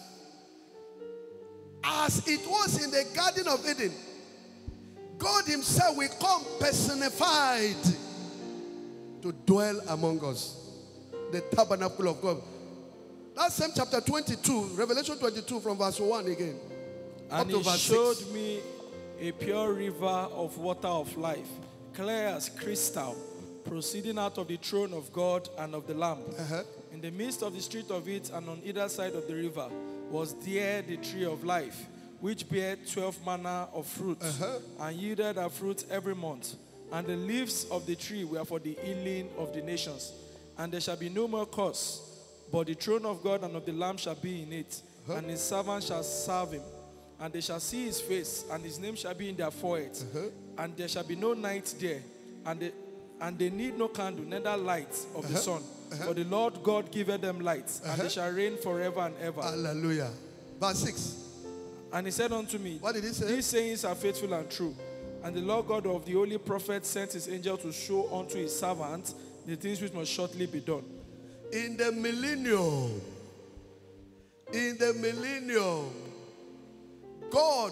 as it was in the Garden of Eden, God himself will come personified to dwell among us. The tabernacle of God. That same chapter 22, Revelation 22 from verse 1 again. And he showed me a pure river of water of life, clear as crystal, proceeding out of the throne of God and of the Lamb. In the midst of the street of it, and on either side of the river, was there the tree of life, which bare 12 manner of fruit, and yielded her fruit every month. And the leaves of the tree were for the healing of the nations. And there shall be no more curse, but the throne of God and of the Lamb shall be in it, and his servants shall serve him. And they shall see his face, and his name shall be in their foreheads. And there shall be no night there, and they need no candle, neither light of the sun. For the Lord God giveth them light, and they shall reign forever and ever. Hallelujah. Verse 6. And he said unto me, What did he say? These sayings are faithful and true. And the Lord God of the holy prophet sent his angel to show unto his servants the things which must shortly be done. In the millennium, God,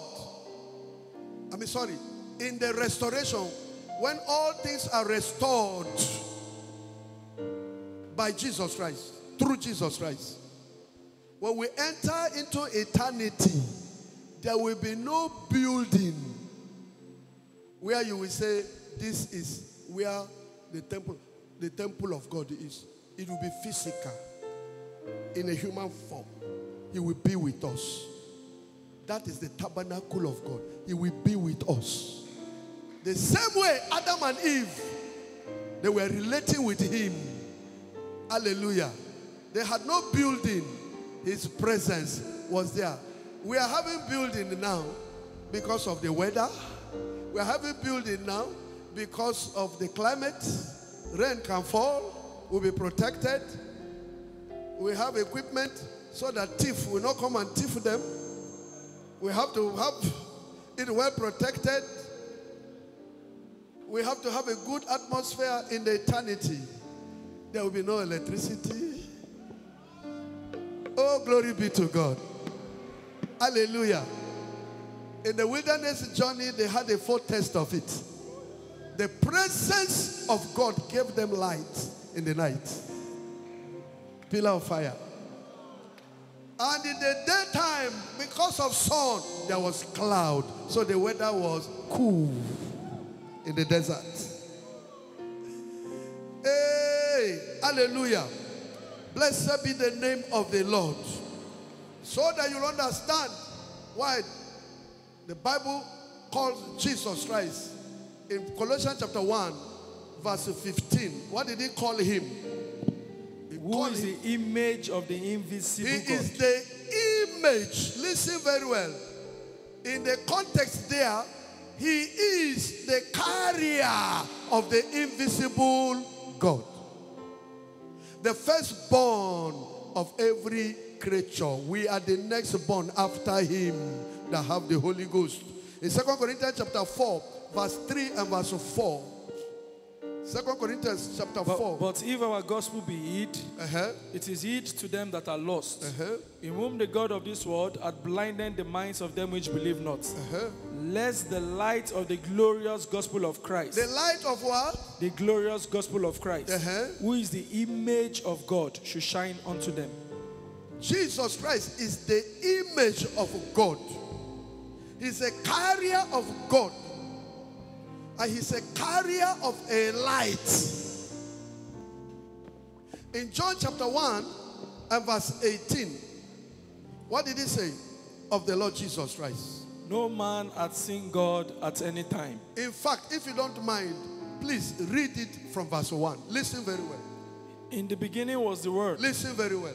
in the restoration, when all things are restored by Jesus Christ, through Jesus Christ, when we enter into eternity, there will be no building where you will say, this is where the temple of God is. It will be physical, in a human form. He will be with us. That is the tabernacle of God. He will be with us. The same way Adam and Eve, they were relating with him. Hallelujah. They had no building. His presence was there. We are having building now because of the weather. We are having building now because of the climate. Rain can fall. We'll be protected. We have equipment so that thief will not come and thief them. We have to have it well protected. We have to have a good atmosphere in the eternity. There will be no electricity. Oh, glory be to God. Hallelujah. In the wilderness journey, they had a foretaste of it. The presence of God gave them light in the night. Pillar of fire. And in the daytime, because of sun, there was cloud. So the weather was cool in the desert. Hey, hallelujah. Blessed be the name of the Lord. So that you'll understand why the Bible calls Jesus Christ. In Colossians chapter 1, verse 15, what did he call him? Who is the image of the invisible God? He is the image. Listen very well. In the context there, he is the carrier of the invisible God. The firstborn of every creature. We are the next born after him that have the Holy Ghost. In 2 Corinthians chapter 4, verse 3 and verse 4. 2 Corinthians chapter 4. But if our gospel be hid, it is hid to them that are lost, in whom the God of this world hath blinded the minds of them which believe not, lest the light of the glorious gospel of Christ. The light of what? The glorious gospel of Christ, who is the image of God, should shine unto them. Jesus Christ is the image of God. He's a carrier of God. And he's a carrier of a light. In John chapter 1 and verse 18, what did he say of the Lord Jesus Christ? No man hath seen God at any time. In fact, if you don't mind, please read it from verse 1. Listen very well. In the beginning was the Word. Listen very well.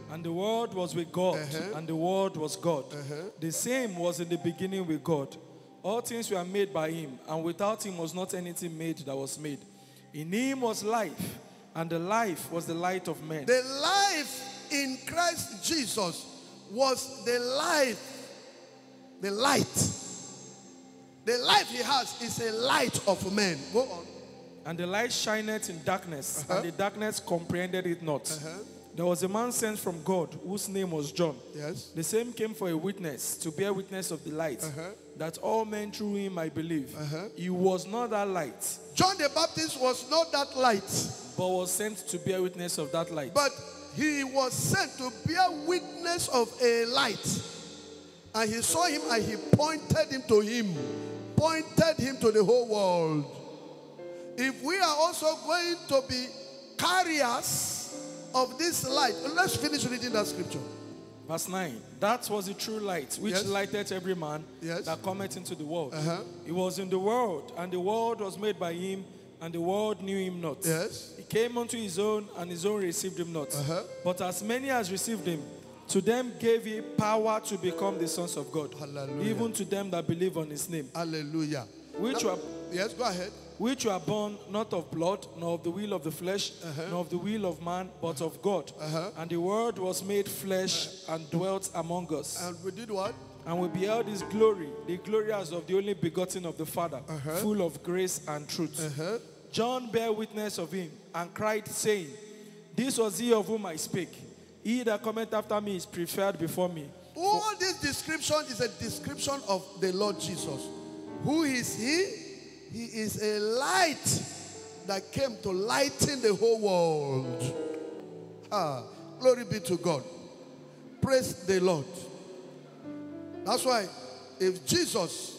And the Word was with God, and the Word was God. The same was in the beginning with God. All things were made by him, and without him was not anything made that was made. In him was life, and the life was the light of men. The life in Christ Jesus was the life, the light. The life he has is a light of men. Go on. And the light shineth in darkness, and the darkness comprehended it not. There was a man sent from God, whose name was John. Yes. The same came for a witness, to bear witness of the light, that all men through him might believe. He was not that light. John the Baptist was not that light, but was sent to bear witness of that light. But he was sent to bear witness of a light. And he saw him and he pointed him to him. Pointed him to the whole world. If we are also going to be carriers of this light, let's finish reading that scripture. Verse 9. That was the true light, which lighteth every man that cometh into the world. He was in the world, and the world was made by him, and the world knew him not. He came unto his own, and his own received him not. But as many as received him, to them gave he power to become the sons of God. Hallelujah. Even to them that believe on his name. Hallelujah. Which were, go ahead. Which were born not of blood, nor of the will of the flesh, nor of the will of man, but of God. And the Word was made flesh and dwelt among us. And we did what? And we beheld his glory, the glory as of the only begotten of the Father, full of grace and truth. John bare witness of him, and cried, saying, This was he of whom I spake. He that cometh after me is preferred before me. All this description is a description of the Lord Jesus. Who is he? He is a light that came to lighten the whole world. Glory be to God. Praise the Lord. That's why if Jesus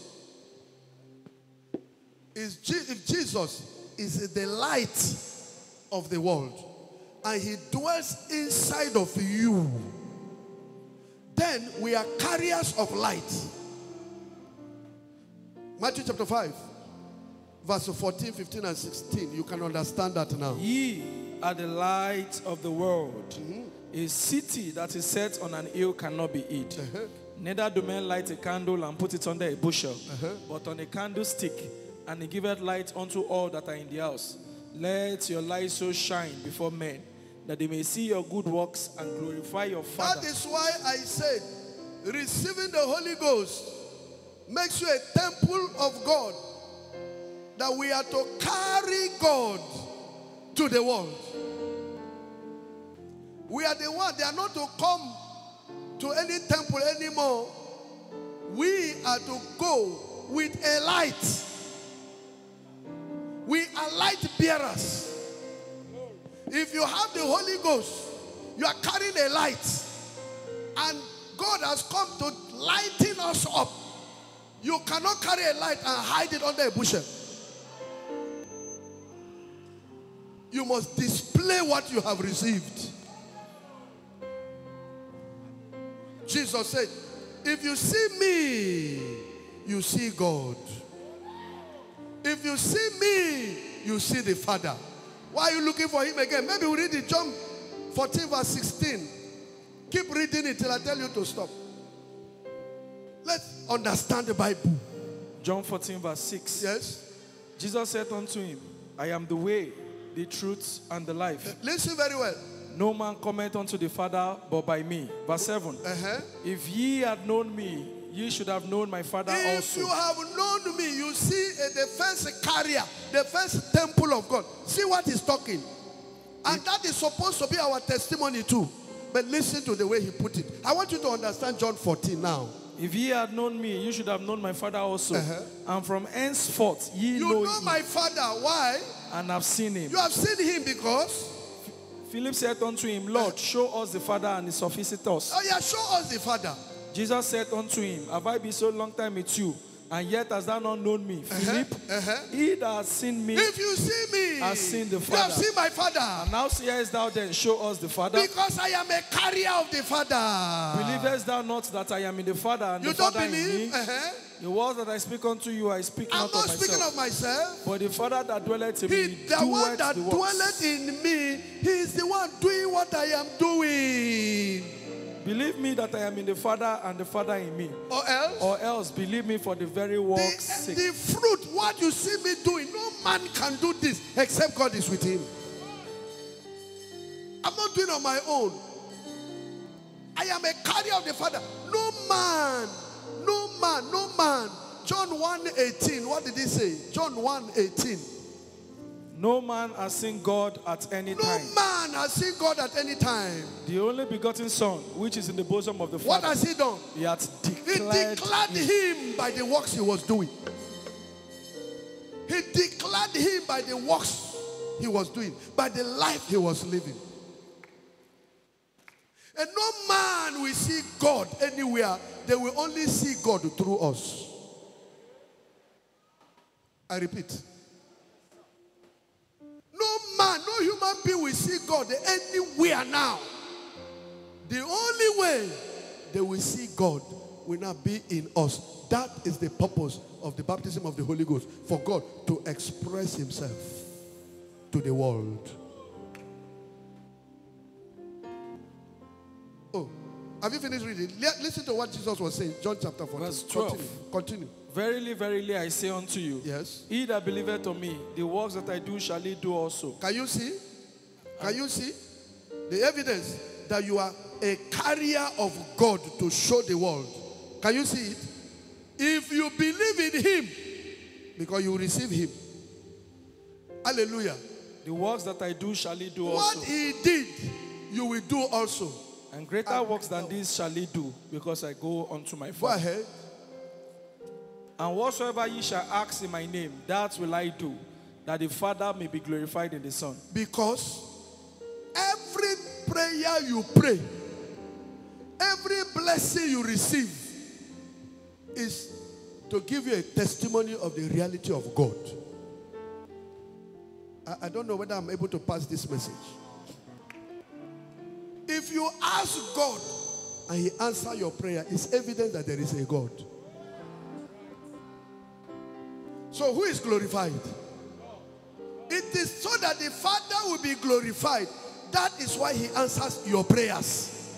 is the light of the world, and he dwells inside of you, then we are carriers of light. Matthew chapter 5, verse 14, 15, and 16. You can understand that now. Ye are the light of the world. A city that is set on an hill cannot be hid. Neither do men light a candle and put it under a bushel, but on a candlestick, and he giveth light unto all that are in the house. Let your light so shine before men, that they may see your good works and glorify your Father. That is why I said, receiving the Holy Ghost makes you a temple of God, that we are to carry God to the world. We are the ones. They are not to come to any temple anymore. We are to go with a light. We are light bearers. If you have the Holy Ghost, you are carrying a light, and God has come to lighten us up. You cannot carry a light and hide it under a bushel. You must display what you have received. Jesus said, if you see me, you see God. If you see me, you see the Father. Why are you looking for him again? Maybe we read it, John 14 verse 16. Keep reading it till I tell you to stop. Let's understand the Bible. John 14 verse 6. Yes. Jesus said unto him, I am the way, the truth, and the life. Listen very well. No man cometh unto the Father but by me. Verse 7. If ye had known me, ye should have known my Father also. If you have known me, you see the first carrier, the first temple of God. See what he's talking. And that is supposed to be our testimony too. But listen to the way he put it. I want you to understand John 14 now. If ye had known me, you should have known my Father also. And from henceforth ye know him. My Father. Why? And have seen him. You have seen him because? Philip said unto him, Lord, show us the Father, and it sufficeth us. Oh yeah, show us the Father. Jesus said unto him, have I been so long time with you, And yet hast thou not known me, Philip? He that has seen me, if you see me, has seen the you have Father. seen my Father. And now seest thou then, show us the Father. Because I am a carrier of the Father. Believest thou not that I am in the Father, and You the don't Father in believe? me? The words that I speak unto you, I speak I'm not not of speaking myself. of myself. But the Father that dwelleth in He, me, the one doeth that the works. dwelleth in me, he is the one doing what I am doing. Believe me that I am in the Father, and the Father in me. Or else? Or else believe me for the very works' sake. The fruit, what you see me doing, no man can do this except God is with him. I'm not doing on my own. I am a carrier of the Father. No man. John 1:18. What did he say? John 1:18. No man has seen God at any No time. man has seen God at any time. The only begotten Son, which is in the bosom of the Father. What has he done? He hath He declared him by the works he was doing. He declared him by the works he was doing, by the life he was living. And no man will see God anywhere. They will only see God through us. I repeat. No man, no human being will see God anywhere now. The only way they will see God will not be in us. That is the purpose of the baptism of the Holy Ghost, for God to express himself to the world. Oh, have you finished reading? Listen to what Jesus was saying. John chapter 14. Verse 12. Continue. Verily, verily, I say unto you, Yes. he that believeth on me, the works that I do shall he do also. Can you see? Can you see the evidence that you are a carrier of God to show the world? Can you see it? If you believe in him, because you will receive him. Hallelujah. The works that I do shall he do also. What he did, you will do also. And greater works than these shall he do, because I go unto my Go Father. ahead. And whatsoever ye shall ask in my name, that will I do, that the Father may be glorified in the Son. Because every prayer you pray, every blessing you receive is to give you a testimony of the reality of God. I don't know whether I'm able to pass this message. If you ask God and he answers your prayer, it's evident that there is a God. So who is glorified? It is so that the Father will be glorified. That is why he answers your prayers.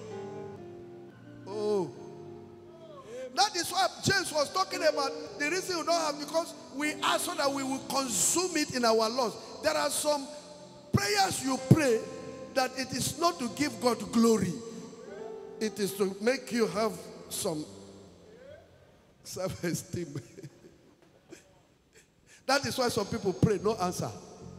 Oh. That is why James was talking about the reason we don't have, because we ask so that we will consume it in our laws. There are some prayers you pray that it is not to give God glory. It is to make you have some self-esteem. That is why some people pray, no answer.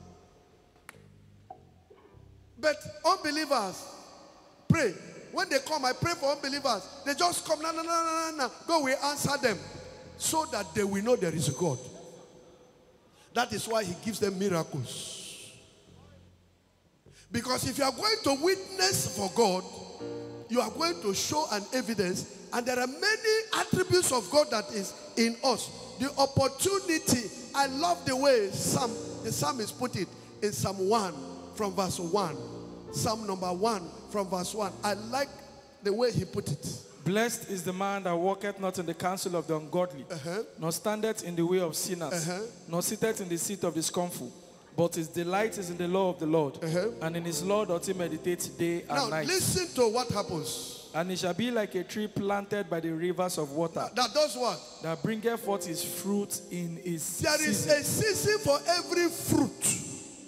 But unbelievers pray. When they come, I pray for unbelievers. They just come, no. God will answer them so that they will know there is a God. That is why he gives them miracles. Because if you are going to witness for God, you are going to show an evidence, and there are many attributes of God that is in us. The opportunity, I love the way the psalmist put it in Psalm 1 from verse 1. Psalm number 1 from verse 1. I like the way he put it. Blessed is the man that walketh not in the counsel of the ungodly, nor standeth in the way of sinners, nor sitteth in the seat of the scornful. But his delight is in the law of the Lord, and in his law doth he meditate day and night. Now listen to what happens. And he shall be like a tree planted by the rivers of water, That does what? that bringeth forth his fruit in his season. There is a season for every fruit.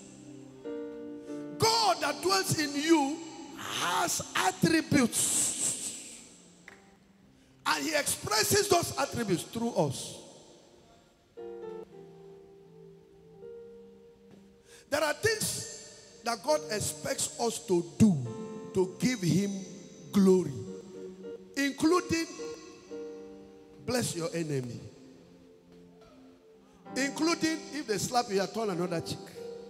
God that dwells in you has attributes. And he expresses those attributes through us. There are things that God expects us to do to give him glory, including bless your enemy, including if they slap you, you turn another cheek,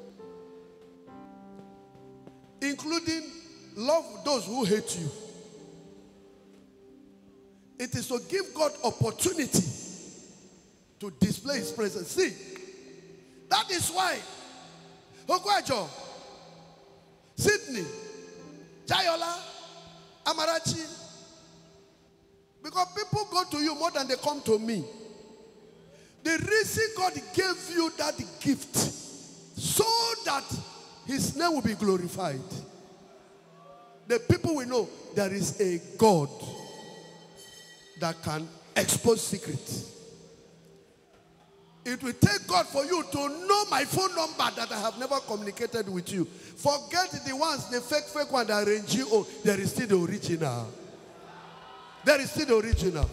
including love those who hate you. It is to give God opportunity to display his presence. See, that is why Ogwajo, Sydney, Jayola, Amarachi, because people go to you more than they come to me. The reason God gave you that gift so that his name will be glorified. The people will know there is a God that can expose secrets. It will take God for you to know my phone number that I have never communicated with you. Forget the ones, the fake one that are NGO. There is still the original. There is still the original.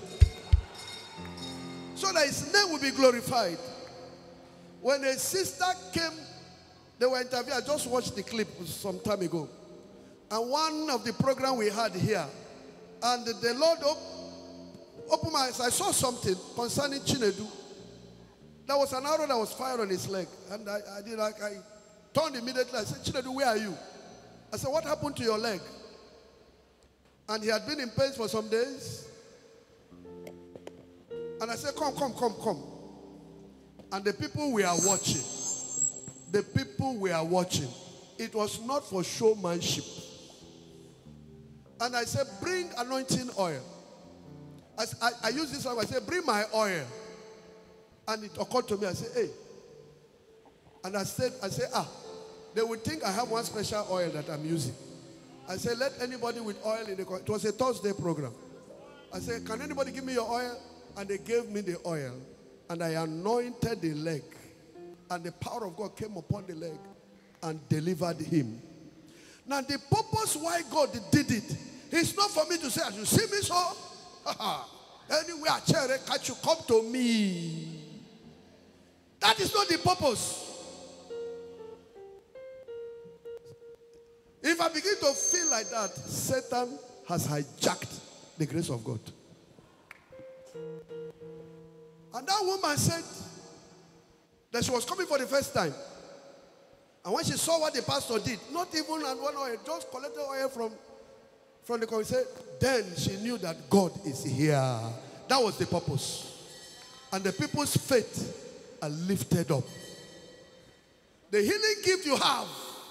So that his name will be glorified. When a sister came, they were interviewed. I just watched the clip some time ago. And one of the program we had here, and the Lord opened my eyes. I saw something concerning Chinedu. There was an arrow that was fired on his leg. And I turned immediately. I said, Chinedu, where are you? I said, what happened to your leg? And he had been in pain for some days. And I said, come. And the people we are watching, it was not for showmanship. And I said, bring anointing oil. I use this one. I said, bring my oil. And it occurred to me. I said, hey. And I said, they would think I have one special oil that I'm using. I said, let anybody with oil in the... It was a Thursday program. I said, can anybody give me your oil? And they gave me the oil. And I anointed the leg. And the power of God came upon the leg and delivered him. Now, the purpose why God did it is not for me to say, as you see me so, anywhere I chair, can't you come to me? That is not the purpose. If I begin to feel like that, Satan has hijacked the grace of God. And that woman said that she was coming for the first time. And when she saw what the pastor did, not even on one oil, just collected oil from the court, then she knew that God is here. That was the purpose. And the people's faith are lifted up. The healing gift you have,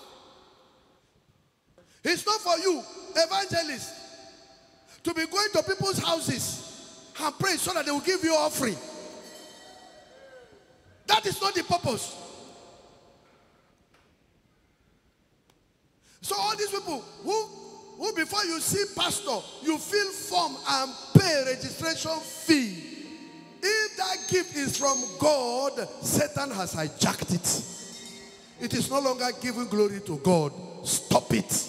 it's not for you, evangelists, to be going to people's houses and pray so that they will give you offering. That is not the purpose. So all these people who before you see pastor, you fill form and pay registration fee. If that gift is from God, Satan has hijacked it. It is no longer giving glory to God. Stop it.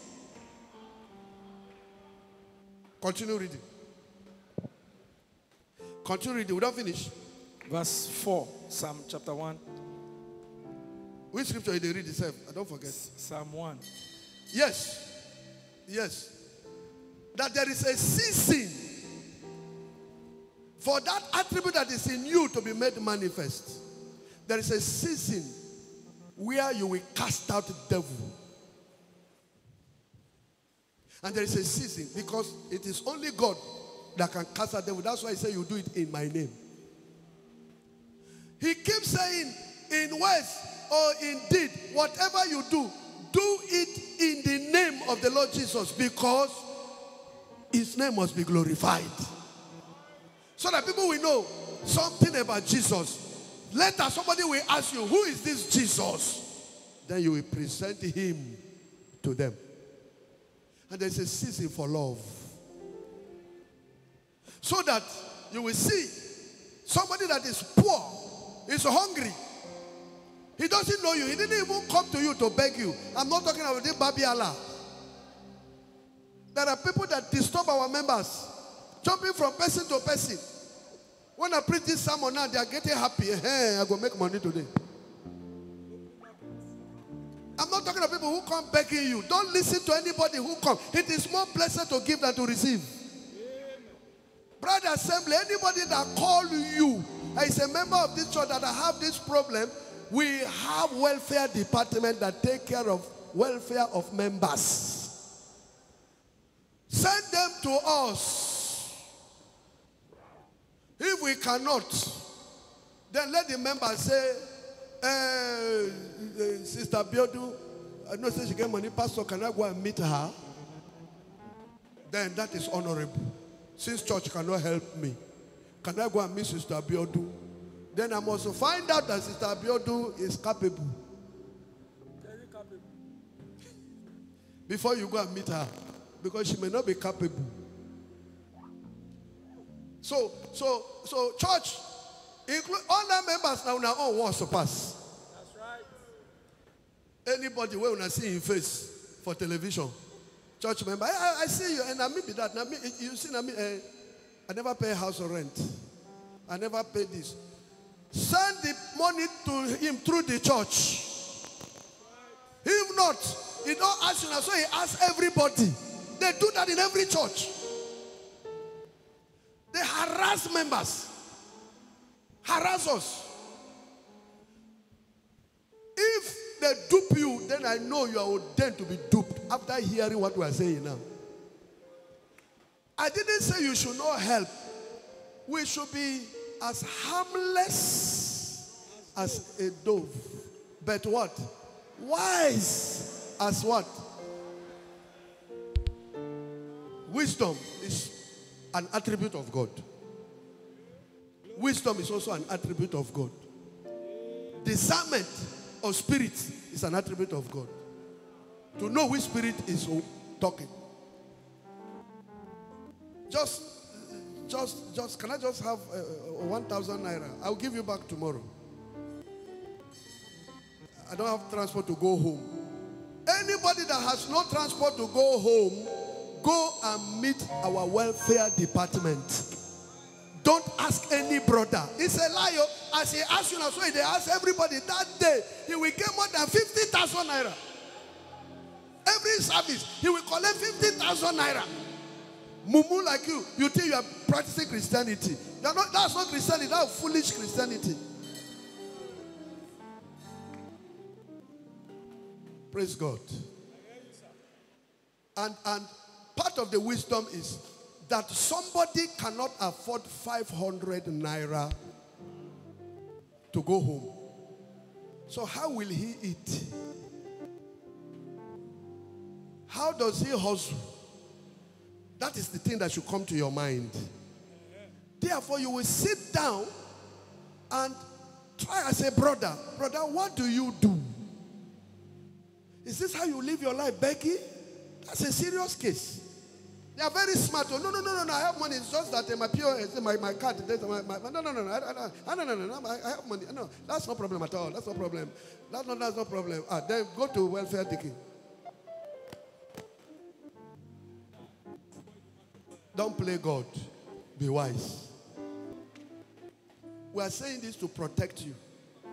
Continue reading. Continue reading. We don't finish. Verse 4, Psalm chapter 1. Which scripture did they read itself? I don't forget. Psalm 1. Yes. That there is a season for that attribute that is in you to be made manifest. There is a season where you will cast out the devil. And there is a season because it is only God that can cast out the devil. That's why I say you do it in my name. He keeps saying in words or in deed, whatever you do, do it in the name of the Lord Jesus because his name must be glorified. So that people will know something about Jesus. Later somebody will ask you, who is this Jesus? Then you will present him to them. And there's a season for love. So that you will see somebody that is poor, is hungry. He doesn't know you. He didn't even come to you to beg you. I'm not talking about the Babi Allah. There are people that disturb our members, jumping from person to person. When I preach this sermon now, they are getting happy. Hey, I go make money today. I'm not talking about people who come begging you. Don't listen to anybody who comes. It is more blessed to give than to receive. Brother Assembly, anybody that call you as a member of this church that I have this problem, we have welfare department that take care of welfare of members. Send them to us. If we cannot, Then let the member say, Sister Biodu, I know say she get money, Pastor, can I go and meet her? Then that is honorable. Since church cannot help me, can I go and meet Sister Biodu? Then I must find out that Sister Biodu is capable. Very capable. Before you go and meet her, because she may not be capable. So church, include all the members now on wants to pass. That's right. Anybody where you see in face for television, church member, I see you, and I mean be that. Now, you see, I never pay house rent. I never pay this. Send the money to him through the church. If not, he don't ask you now, so he asks everybody. They do that in every church. They harass members. Harass us. If they dupe you, then I know you are ordained to be duped after hearing what we are saying now. I didn't say you should not help. We should be as harmless as a dove. But what? Wise as what? Wisdom is an attribute of God. Wisdom is also an attribute of God. Discernment of spirit is an attribute of God. To know which spirit is talking. Just can I just have 1,000 naira? I'll give you back tomorrow. I don't have transport to go home. Anybody that has no transport to go home, go and meet our welfare department. Don't ask any brother. It's a lie. As he asks you now, so they ask everybody that day, he will get more than 50,000 naira. Every service, he will collect 50,000 naira. Mumu like you think you are practicing Christianity. That's not Christianity, that's foolish Christianity. Praise God. And part of the wisdom is that somebody cannot afford 500 naira to go home. So how will he eat? How does he hustle? That is the thing that should come to your mind. Therefore, you will sit down and try as a brother. Brother, what do you do? Is this how you live your life, Becky? That's a serious case. They are very smart. Oh, no, I have money. It's just that my POS, my card, no, I have money. No, that's no problem at all. That's no problem. That's no problem. Then go to welfare taking. Don't play God. Be wise. We are saying this to protect you.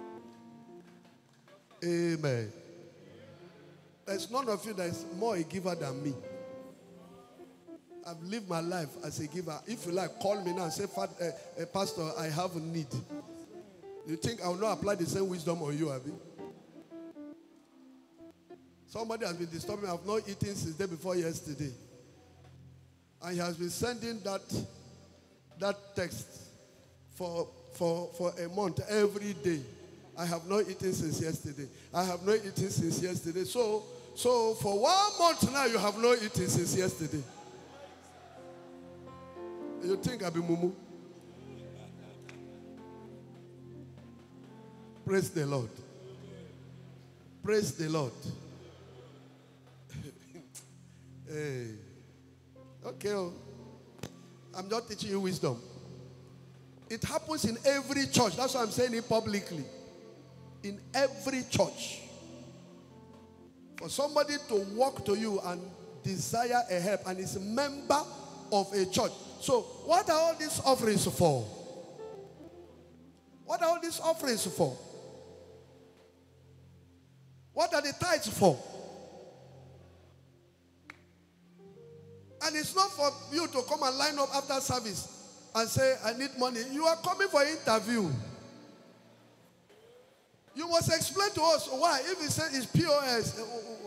Amen. There's none of you that is more a giver than me. I've lived my life as a giver. If you like, call me now and say, Pastor, I have a need. You think I will not apply the same wisdom on you, Abi? Somebody has been disturbing me. I have not eaten since the day before yesterday. And he has been sending that text for a month every day. I have not eaten since yesterday. I have not eaten since yesterday. So for 1 month now, you have not eaten since yesterday. You think I'll be mumu? Praise the Lord. Praise the Lord. Hey. Okay. I'm just teaching you wisdom. It happens in every church. That's why I'm saying it publicly. In every church. For somebody to walk to you and desire a help and is a member of a church. So, what are all these offerings for? What are all these offerings for? What are the tithes for? And it's not for you to come and line up after service and say, I need money. You are coming for an interview. You must explain to us why. If you say it's POS,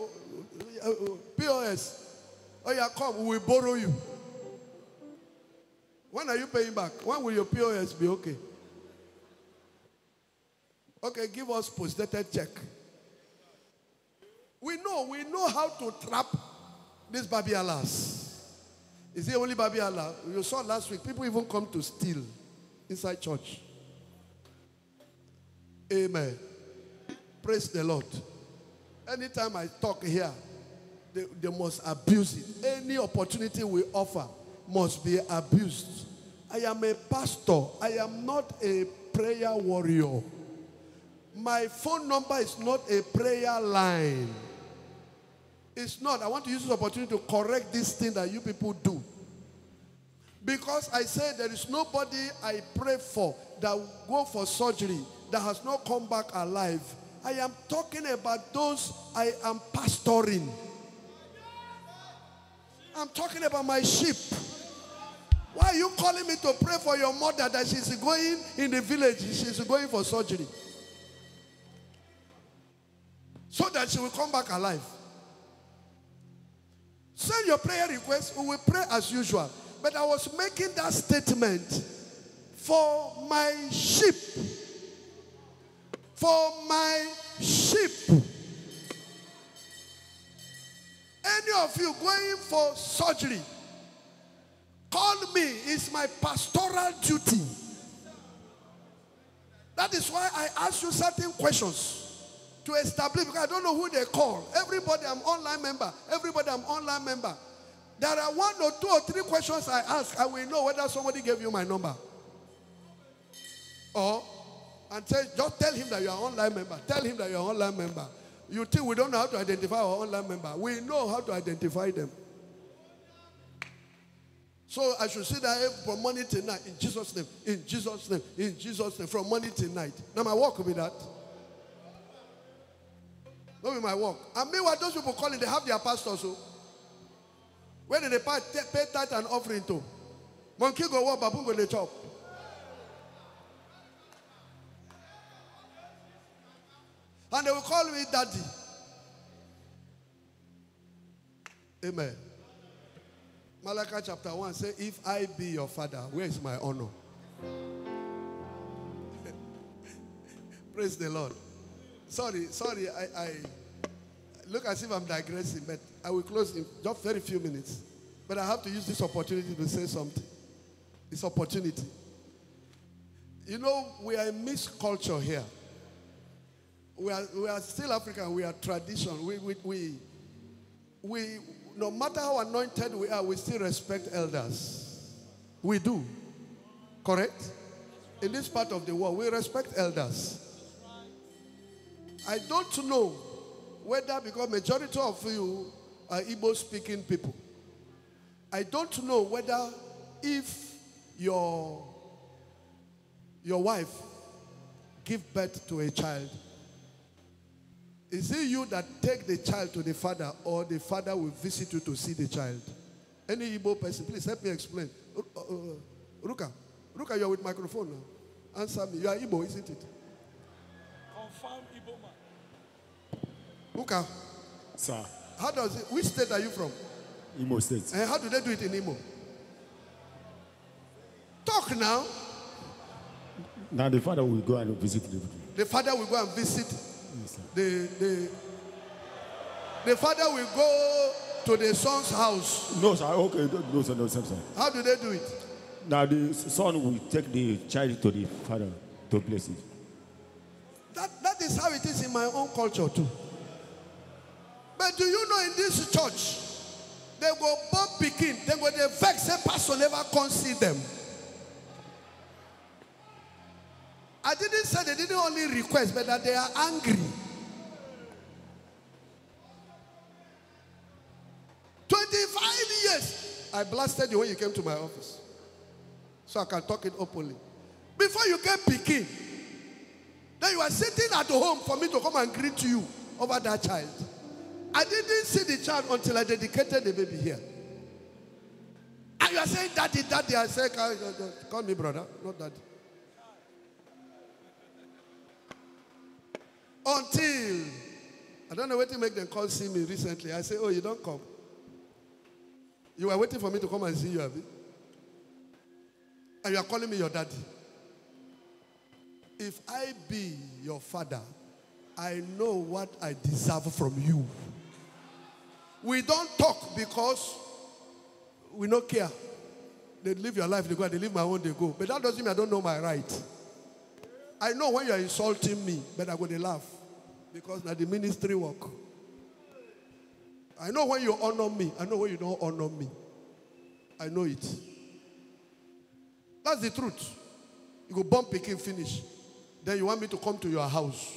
oh yeah, come, we will borrow you. When are you paying back? When will your POS be okay? Okay, give us post-dated check. We know how to trap these Babialas. Is it only Babiala? You saw last week, people even come to steal inside church. Amen. Praise the Lord. Anytime I talk here, they must abuse it. Any opportunity we offer must be abused. I am a pastor. I am not a prayer warrior. My phone number is not a prayer line. It's not. I want to use this opportunity to correct this thing that you people do. Because I say there is nobody I pray for that will go for surgery that has not come back alive. I am talking about those I am pastoring. I'm talking about my sheep. Why are you calling me to pray for your mother that she's going in the village, she's going for surgery? So that she will come back alive. Send your prayer request, we will pray as usual. But I was making that statement for my sheep. For my sheep. Any of you going for surgery, call me. It's my pastoral duty. That is why I ask you certain questions to establish, because I don't know who they call. Everybody, I'm online member. Everybody, I'm online member. There are 1 or 2 or 3 questions I ask. I will know whether somebody gave you my number. Or, and just tell him that you are an online member. Tell him that you are an online member. You think we don't know how to identify our online member? We know how to identify them. So I should say that from morning till night, in Jesus' name, in Jesus' name, in Jesus' name, from morning till night. Now my work will be that. Not be my work. And meanwhile, those people calling, they have their pastors. So where do they pay tithe and offering to? Monkey go walk, baboon go the chop. And they will call me daddy. Amen. Malachi chapter 1 says, if I be your father, where is my honor? Praise the Lord. Sorry, I look as if I'm digressing, but I will close in just very few minutes. But I have to use this opportunity to say something. This opportunity. You know, we are a mixed culture here. We are still African. We are tradition. We no matter how anointed we are, we still respect elders. We do. Correct? In this part of the world, we respect elders. I don't know whether, because majority of you are Igbo-speaking people, I don't know whether if your wife give birth to a child, is it you that take the child to the father, or the father will visit you to see the child? Any Igbo person, please help me explain. Ruka, you are with microphone now. Answer me. You are Igbo, isn't it? Confirm Igbo man. Ruka. Sir. How does it? Which state are you from? Imo State. And how do they do it in Imo? Talk now. Now the father will go and visit the father will go and visit. Yes, the father will go to the son's house. No, sir. Okay, no, sir. How do they do it? Now the son will take the child to the father to bless it. That is how it is in my own culture too. But do you know in this church, they go born picking, they go the vex, say pastor never come see them. I didn't say they didn't only request, but that they are angry. 25 years, I blasted you when you came to my office. So I can talk it openly. Before you came picking, then you are sitting at home for me to come and greet you over that child. I didn't see the child until I dedicated the baby here. And you are saying, daddy. I say, call me brother, not daddy. Until, I don't know what to make them call see me recently. I say, oh, you don't come. You were waiting for me to come and see you, Abby. And you are calling me your daddy. If I be your father, I know what I deserve from you. We don't talk because we don't care. They live your life, they go, they live my own, they go. But that doesn't mean I don't know my right. I know when you are insulting me, but I'm going to laugh. Because now the ministry work. I know when you honor me. I know when you don't honor me. I know it. That's the truth. You go bump picking, finish. Then you want me to come to your house.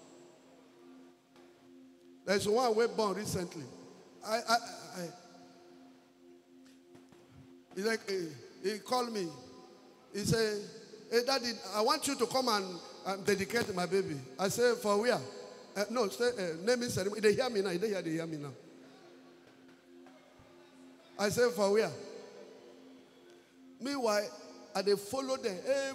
There's one way born recently. He's like, he called me. He said, hey, Daddy, I want you to come and dedicate my baby. I said, for where? No, naming ceremony. They hear me now. They hear me now. I said, for where? Meanwhile, they follow them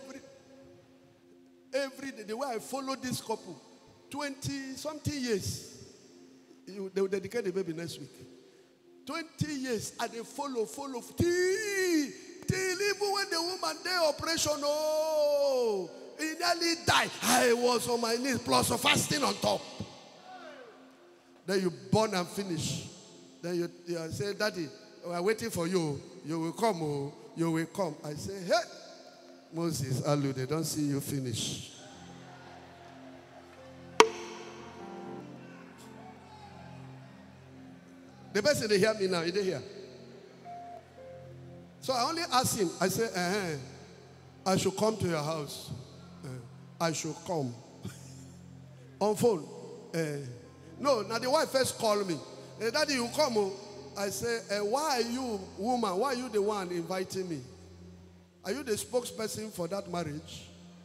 every day. The way I follow this couple, 20-something years. They will dedicate the baby next week. 20 years, and they follow. Till even when the woman did operation, oh, he nearly died. I was on my knees, plus a fasting on top. Then you born and finish. Then you say, Daddy, we are waiting for you. You will come, oh, you will come. I say, hey, Moses, Alu, they don't see you finish. The person, they hear me now. They hear. So I only asked him. I said, I should come to your house. I should come. On phone. No, now the wife first called me. Daddy, you come. Oh. I said, why are you, woman? Why are you the one inviting me? Are you the spokesperson for that marriage?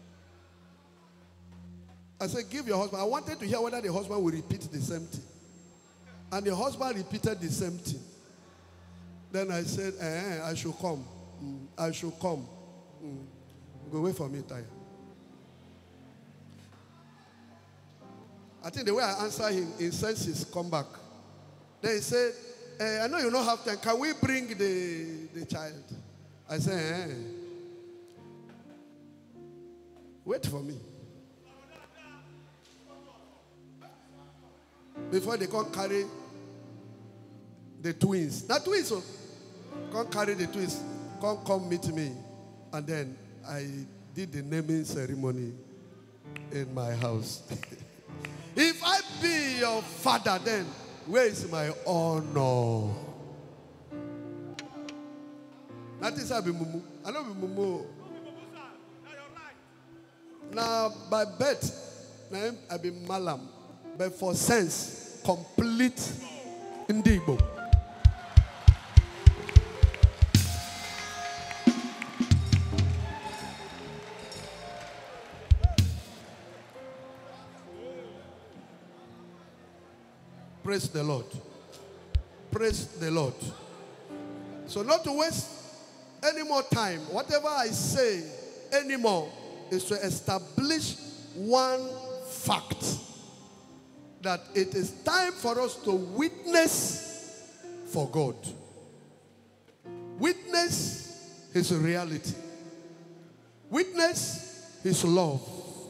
I said, give your husband. I wanted to hear whether the husband will repeat the same thing. And the husband repeated the same thing. Then I said, I should come. I should come. Go wait for me, Taya. I think the way I answered him, in senses, come back. Then he said, I know you don't have time. Can we bring the child? I said, wait for me. Before they can carry the twins. Not twins, so can't carry the twins. Can't come meet me. And then I did the naming ceremony in my house. If I be your father, then where is my honor? That is how I be mumu. I don't be mumu. Now by birth, now I be malam. But for sense, complete Ndigbo. Praise the Lord. Praise the Lord. So not to waste any more time. Whatever I say anymore is to establish one fact. That it is time for us to witness for God. Witness His reality. Witness His love.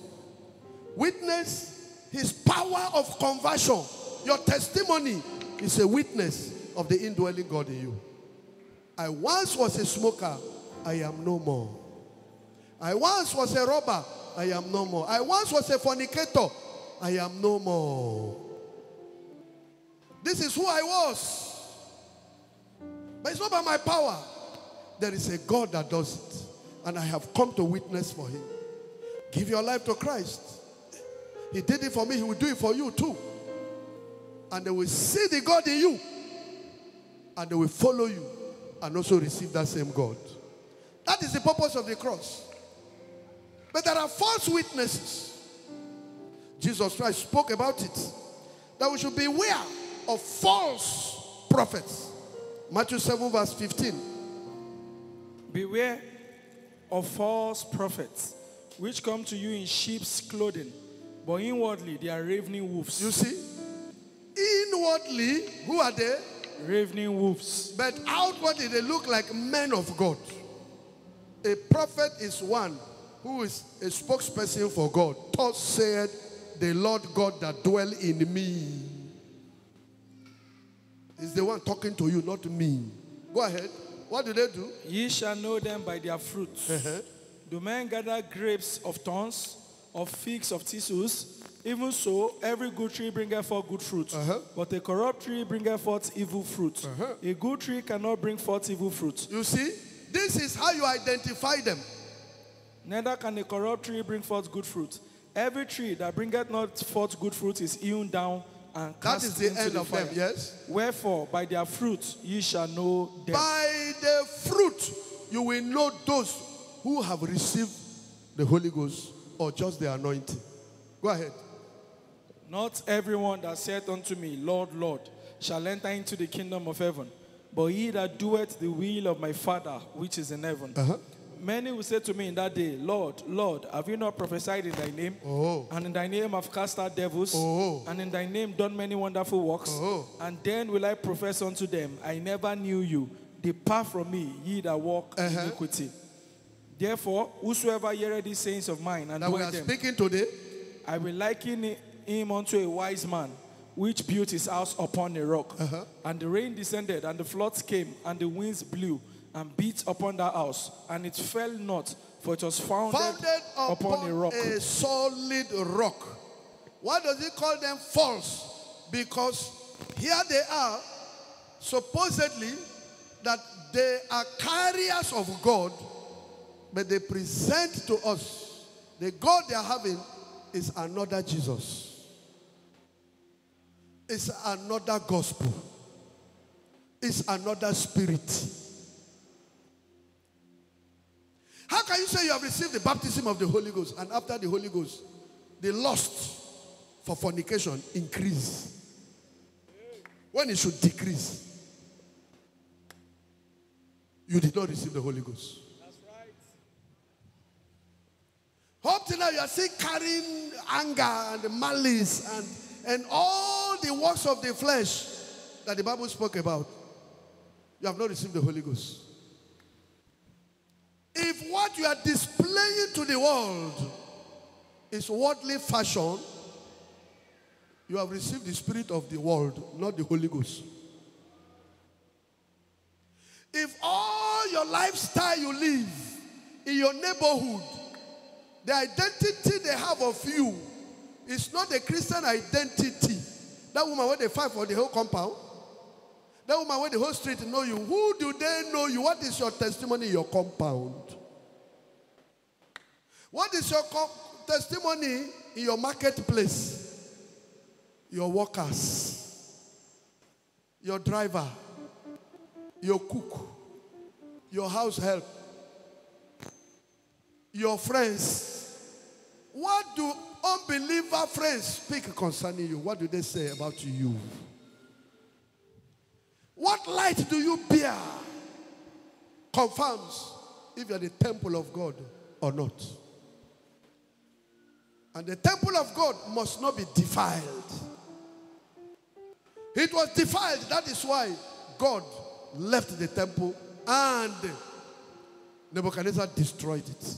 Witness His power of conversion. Your testimony is a witness of the indwelling God in you. I once was a smoker. I am no more. I once was a robber. I am no more. I once was a fornicator. I am no more. This is who I was. But it's not by my power. There is a God that does it. And I have come to witness for Him. Give your life to Christ. He did it for me. He will do it for you too. And they will see the God in you. And they will follow you. And also receive that same God. That is the purpose of the cross. But there are false witnesses. Jesus Christ spoke about it. That we should beware of false prophets. Matthew 7 verse 15. Beware of false prophets, which come to you in sheep's clothing, but inwardly they are ravening wolves. You see? Inwardly, who are they? Ravening wolves. But outwardly they look like men of God. A prophet is one. who is a spokesperson for God, thus said the Lord God that dwell in me. Is the one talking to you, not me. Go ahead. What do they do? Ye shall know them by their fruits. Do men gather grapes of thorns, of figs of thistles? Even so, every good tree bringeth forth good fruit. But a corrupt tree bringeth forth evil fruit. A good tree cannot bring forth evil fruit. You see, this is how you identify them. Neither can a corrupt tree bring forth good fruit. Every tree that bringeth not forth good fruit is hewn down and cast into the fire. That is the end of them, yes? Wherefore, by their fruit ye shall know them. By the fruit you will know those who have received the Holy Ghost or just the anointing. Go ahead. Not everyone that saith unto me, Lord, Lord, shall enter into the kingdom of heaven, but he that doeth the will of my Father which is in heaven. Many will say to me in that day, Lord, Lord, have you not prophesied in thy name? And in thy name have cast out devils? And in thy name done many wonderful works? And then will I profess unto them, I never knew you. Depart from me, ye that walk in iniquity. Therefore, whosoever heareth these sayings of mine and doeth them, speaking today, I will liken him unto a wise man, which built his house upon a rock. And the rain descended, and the floods came, and the winds blew, and beat upon that house, and it fell not, for it was founded upon a rock. A solid rock. Why does he call them false? Because here they are, supposedly, that they are carriers of God, but they present to us the God they are having is another Jesus. It's another gospel. It's another spirit. How can you say you have received the baptism of the Holy Ghost and after the Holy Ghost, the lust for fornication increase when it should decrease? You did not receive the Holy Ghost. That's right. Up till now you are still carrying anger and malice and all the works of the flesh that the Bible spoke about. You have not received the Holy Ghost. If what you are displaying to the world is worldly fashion, you have received the spirit of the world, not the Holy Ghost. If all your lifestyle you live in your neighborhood, the identity they have of you is not a Christian identity. That woman where they fight for the whole compound, that woman where the whole street know you, who do they know you? What is your testimony in your compound? What is your testimony in your marketplace? Your workers, your driver, your cook, your house help, your friends. What do unbeliever friends speak concerning you? What do they say about you? What light do you bear? Confirms if you are the temple of God or not. And the temple of God must not be defiled. It was defiled. That is why God left the temple and Nebuchadnezzar destroyed it.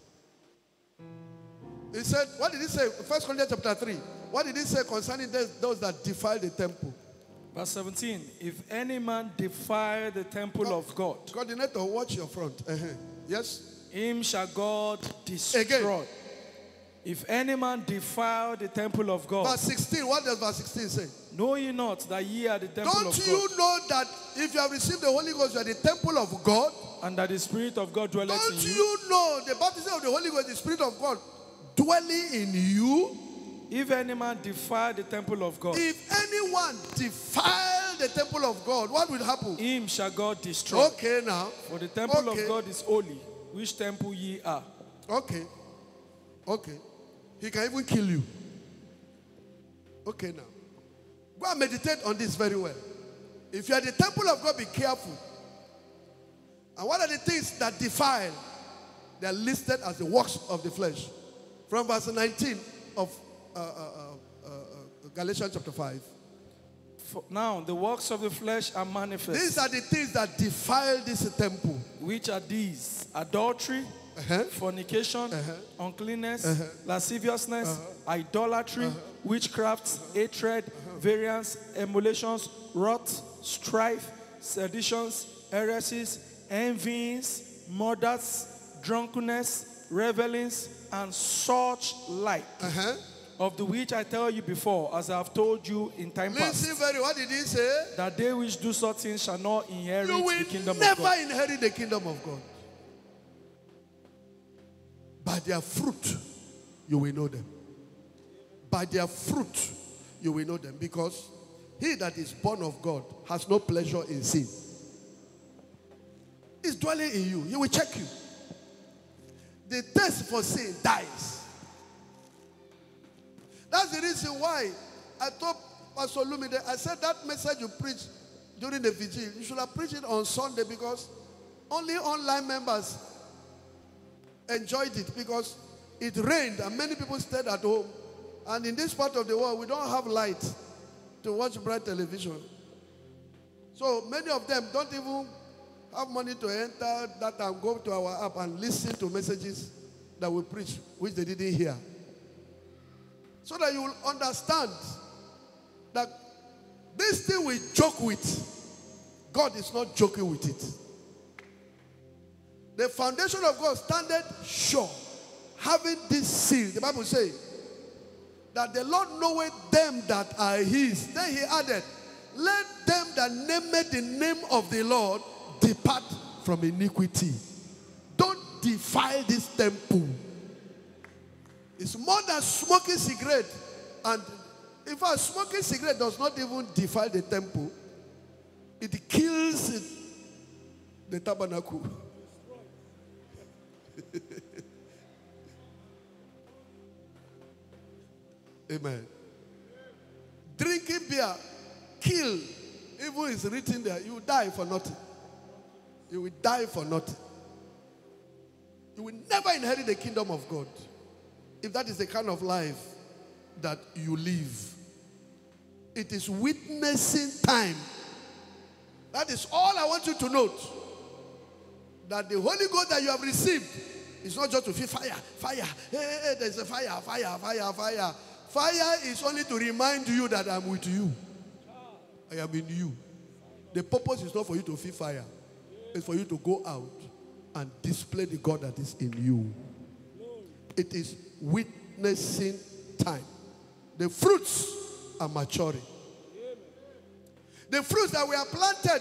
He said, what did he say? 1 Corinthians chapter 3. What did he say concerning those that defile the temple? Verse 17. If any man defile the temple of God. Coordinator, watch your front. Yes? Him shall God destroy. Again. If any man defile the temple of God. Verse 16. What does verse 16 say? Know ye not that ye are the temple of God? Don't you know that if you have received the Holy Ghost, you are the temple of God? And that the Spirit of God dwelleth in you? Don't you know the baptism of the Holy Ghost, the Spirit of God dwelling in you? If any man defile the temple of God. If anyone defile the temple of God, what will happen? Him shall God destroy. Okay now. For the temple of God is holy, which temple ye are. Okay. Okay. He can even kill you. Okay now. Go and meditate on this very well. If you are the temple of God, be careful. And what are the things that defile? They are listed as the works of the flesh. From verse 19 of Galatians chapter 5. Now, the works of the flesh are manifest. These are the things that defile this temple. Which are these? Adultery, fornication, uncleanness, lasciviousness, idolatry, witchcraft, hatred, variance, emulations, wrath, strife, seditions, heresies, envyings, murders, drunkenness, revelings, and such like. Of the which I tell you before, as I have told you in time past. Listen very, what did he say? That they which do such things shall not inherit the kingdom of God. You will never inherit the kingdom of God. By their fruit, you will know them. By their fruit, you will know them. Because he that is born of God has no pleasure in sin. He's dwelling in you. He will check you. The taste for sin dies. That's the reason why I told Pastor Lumide, I said that message you preached during the vigil, you should have preached it on Sunday, because only online members enjoyed it, because it rained and many people stayed at home. And in this part of the world, we don't have light to watch bright television. So many of them don't even have money to enter that and go to our app and listen to messages that we preach, which they didn't hear. So that you will understand that this thing we joke with, God is not joking with it. The foundation of God standeth sure, having this seal. The Bible says that the Lord knoweth them that are his. Then he added, let them that name the name of the Lord depart from iniquity. Don't defile this temple. It's more than smoking cigarette. And in fact, smoking cigarette does not even defile the temple. It kills the tabernacle. Amen. Drinking beer, kill. Evil is written there. You will die for nothing. You will die for nothing. You will never inherit the kingdom of God if that is the kind of life that you live. It is witnessing time. That is all I want you to note. That the Holy Ghost that you have received is not just to feel fire, fire. Hey, there's a fire, fire, fire, fire. Fire is only to remind you that I'm with you. I am in you. The purpose is not for you to feel fire. It's for you to go out and display the God that is in you. It is witnessing time. The fruits are maturing. The fruits that we are planted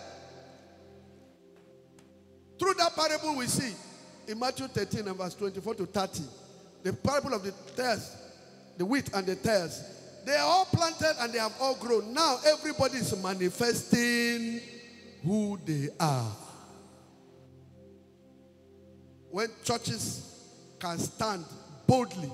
through that parable we see in Matthew 13 and verse 24 to 30. The parable of the tares, the wheat and the tares. They are all planted and they have all grown. Now everybody is manifesting who they are. When churches can stand boldly,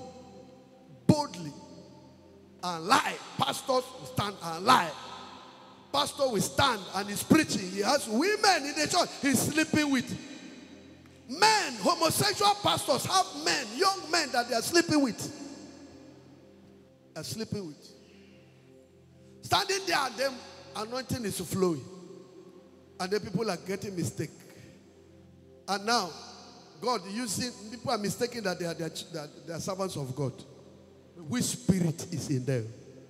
and lie, pastors will stand and lie. Pastor will stand and he's preaching. He has women in the church he's sleeping with. Men, homosexual pastors have men, young men that they are sleeping with. Are sleeping with. Standing there and them anointing is flowing. And the people are getting mistaken. And now, God using, people are mistaken that they are servants of God. Which spirit is in them?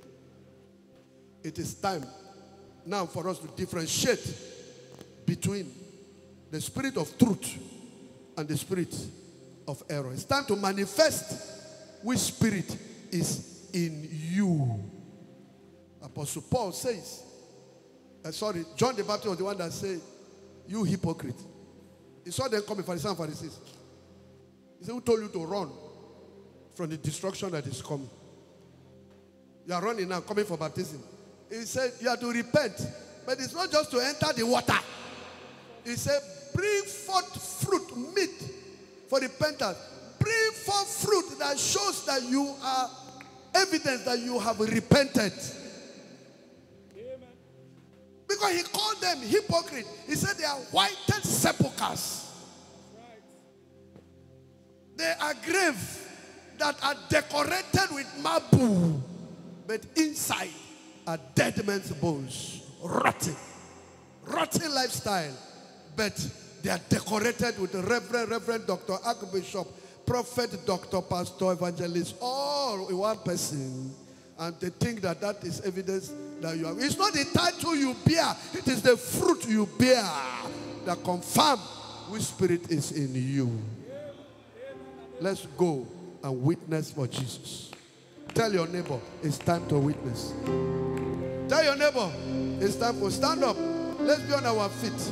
It is time now for us to differentiate between the spirit of truth and the spirit of error. It's time to manifest which spirit is in you. Apostle Paul says, John the Baptist was the one that said, you hypocrite. He saw them coming, Pharisees and Pharisees. He said, who told you to run from the destruction that is coming? You are running now, coming for baptism. He said, you have to repent. But it's not just to enter the water. He said, bring forth fruit, meat for repentance. Bring forth fruit that shows that you are evidence that you have repented. Amen. Because he called them hypocrite. He said they are whited sepulchres. Right. They are graves that are decorated with marble, but inside are dead men's bones, rotting lifestyle, but They are decorated with the Reverend Dr. Archbishop, Prophet, Dr. Pastor, Evangelist, all in one person. And they think that that is evidence that you have. It's not the title you bear. It is the fruit you bear that confirm which spirit is in you. Let's go and witness for Jesus. Tell your neighbor, it's time to witness. Tell your neighbor, it's time for stand up. Let's be on our feet.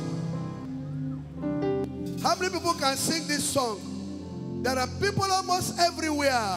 How many people can sing this song? There are people almost everywhere.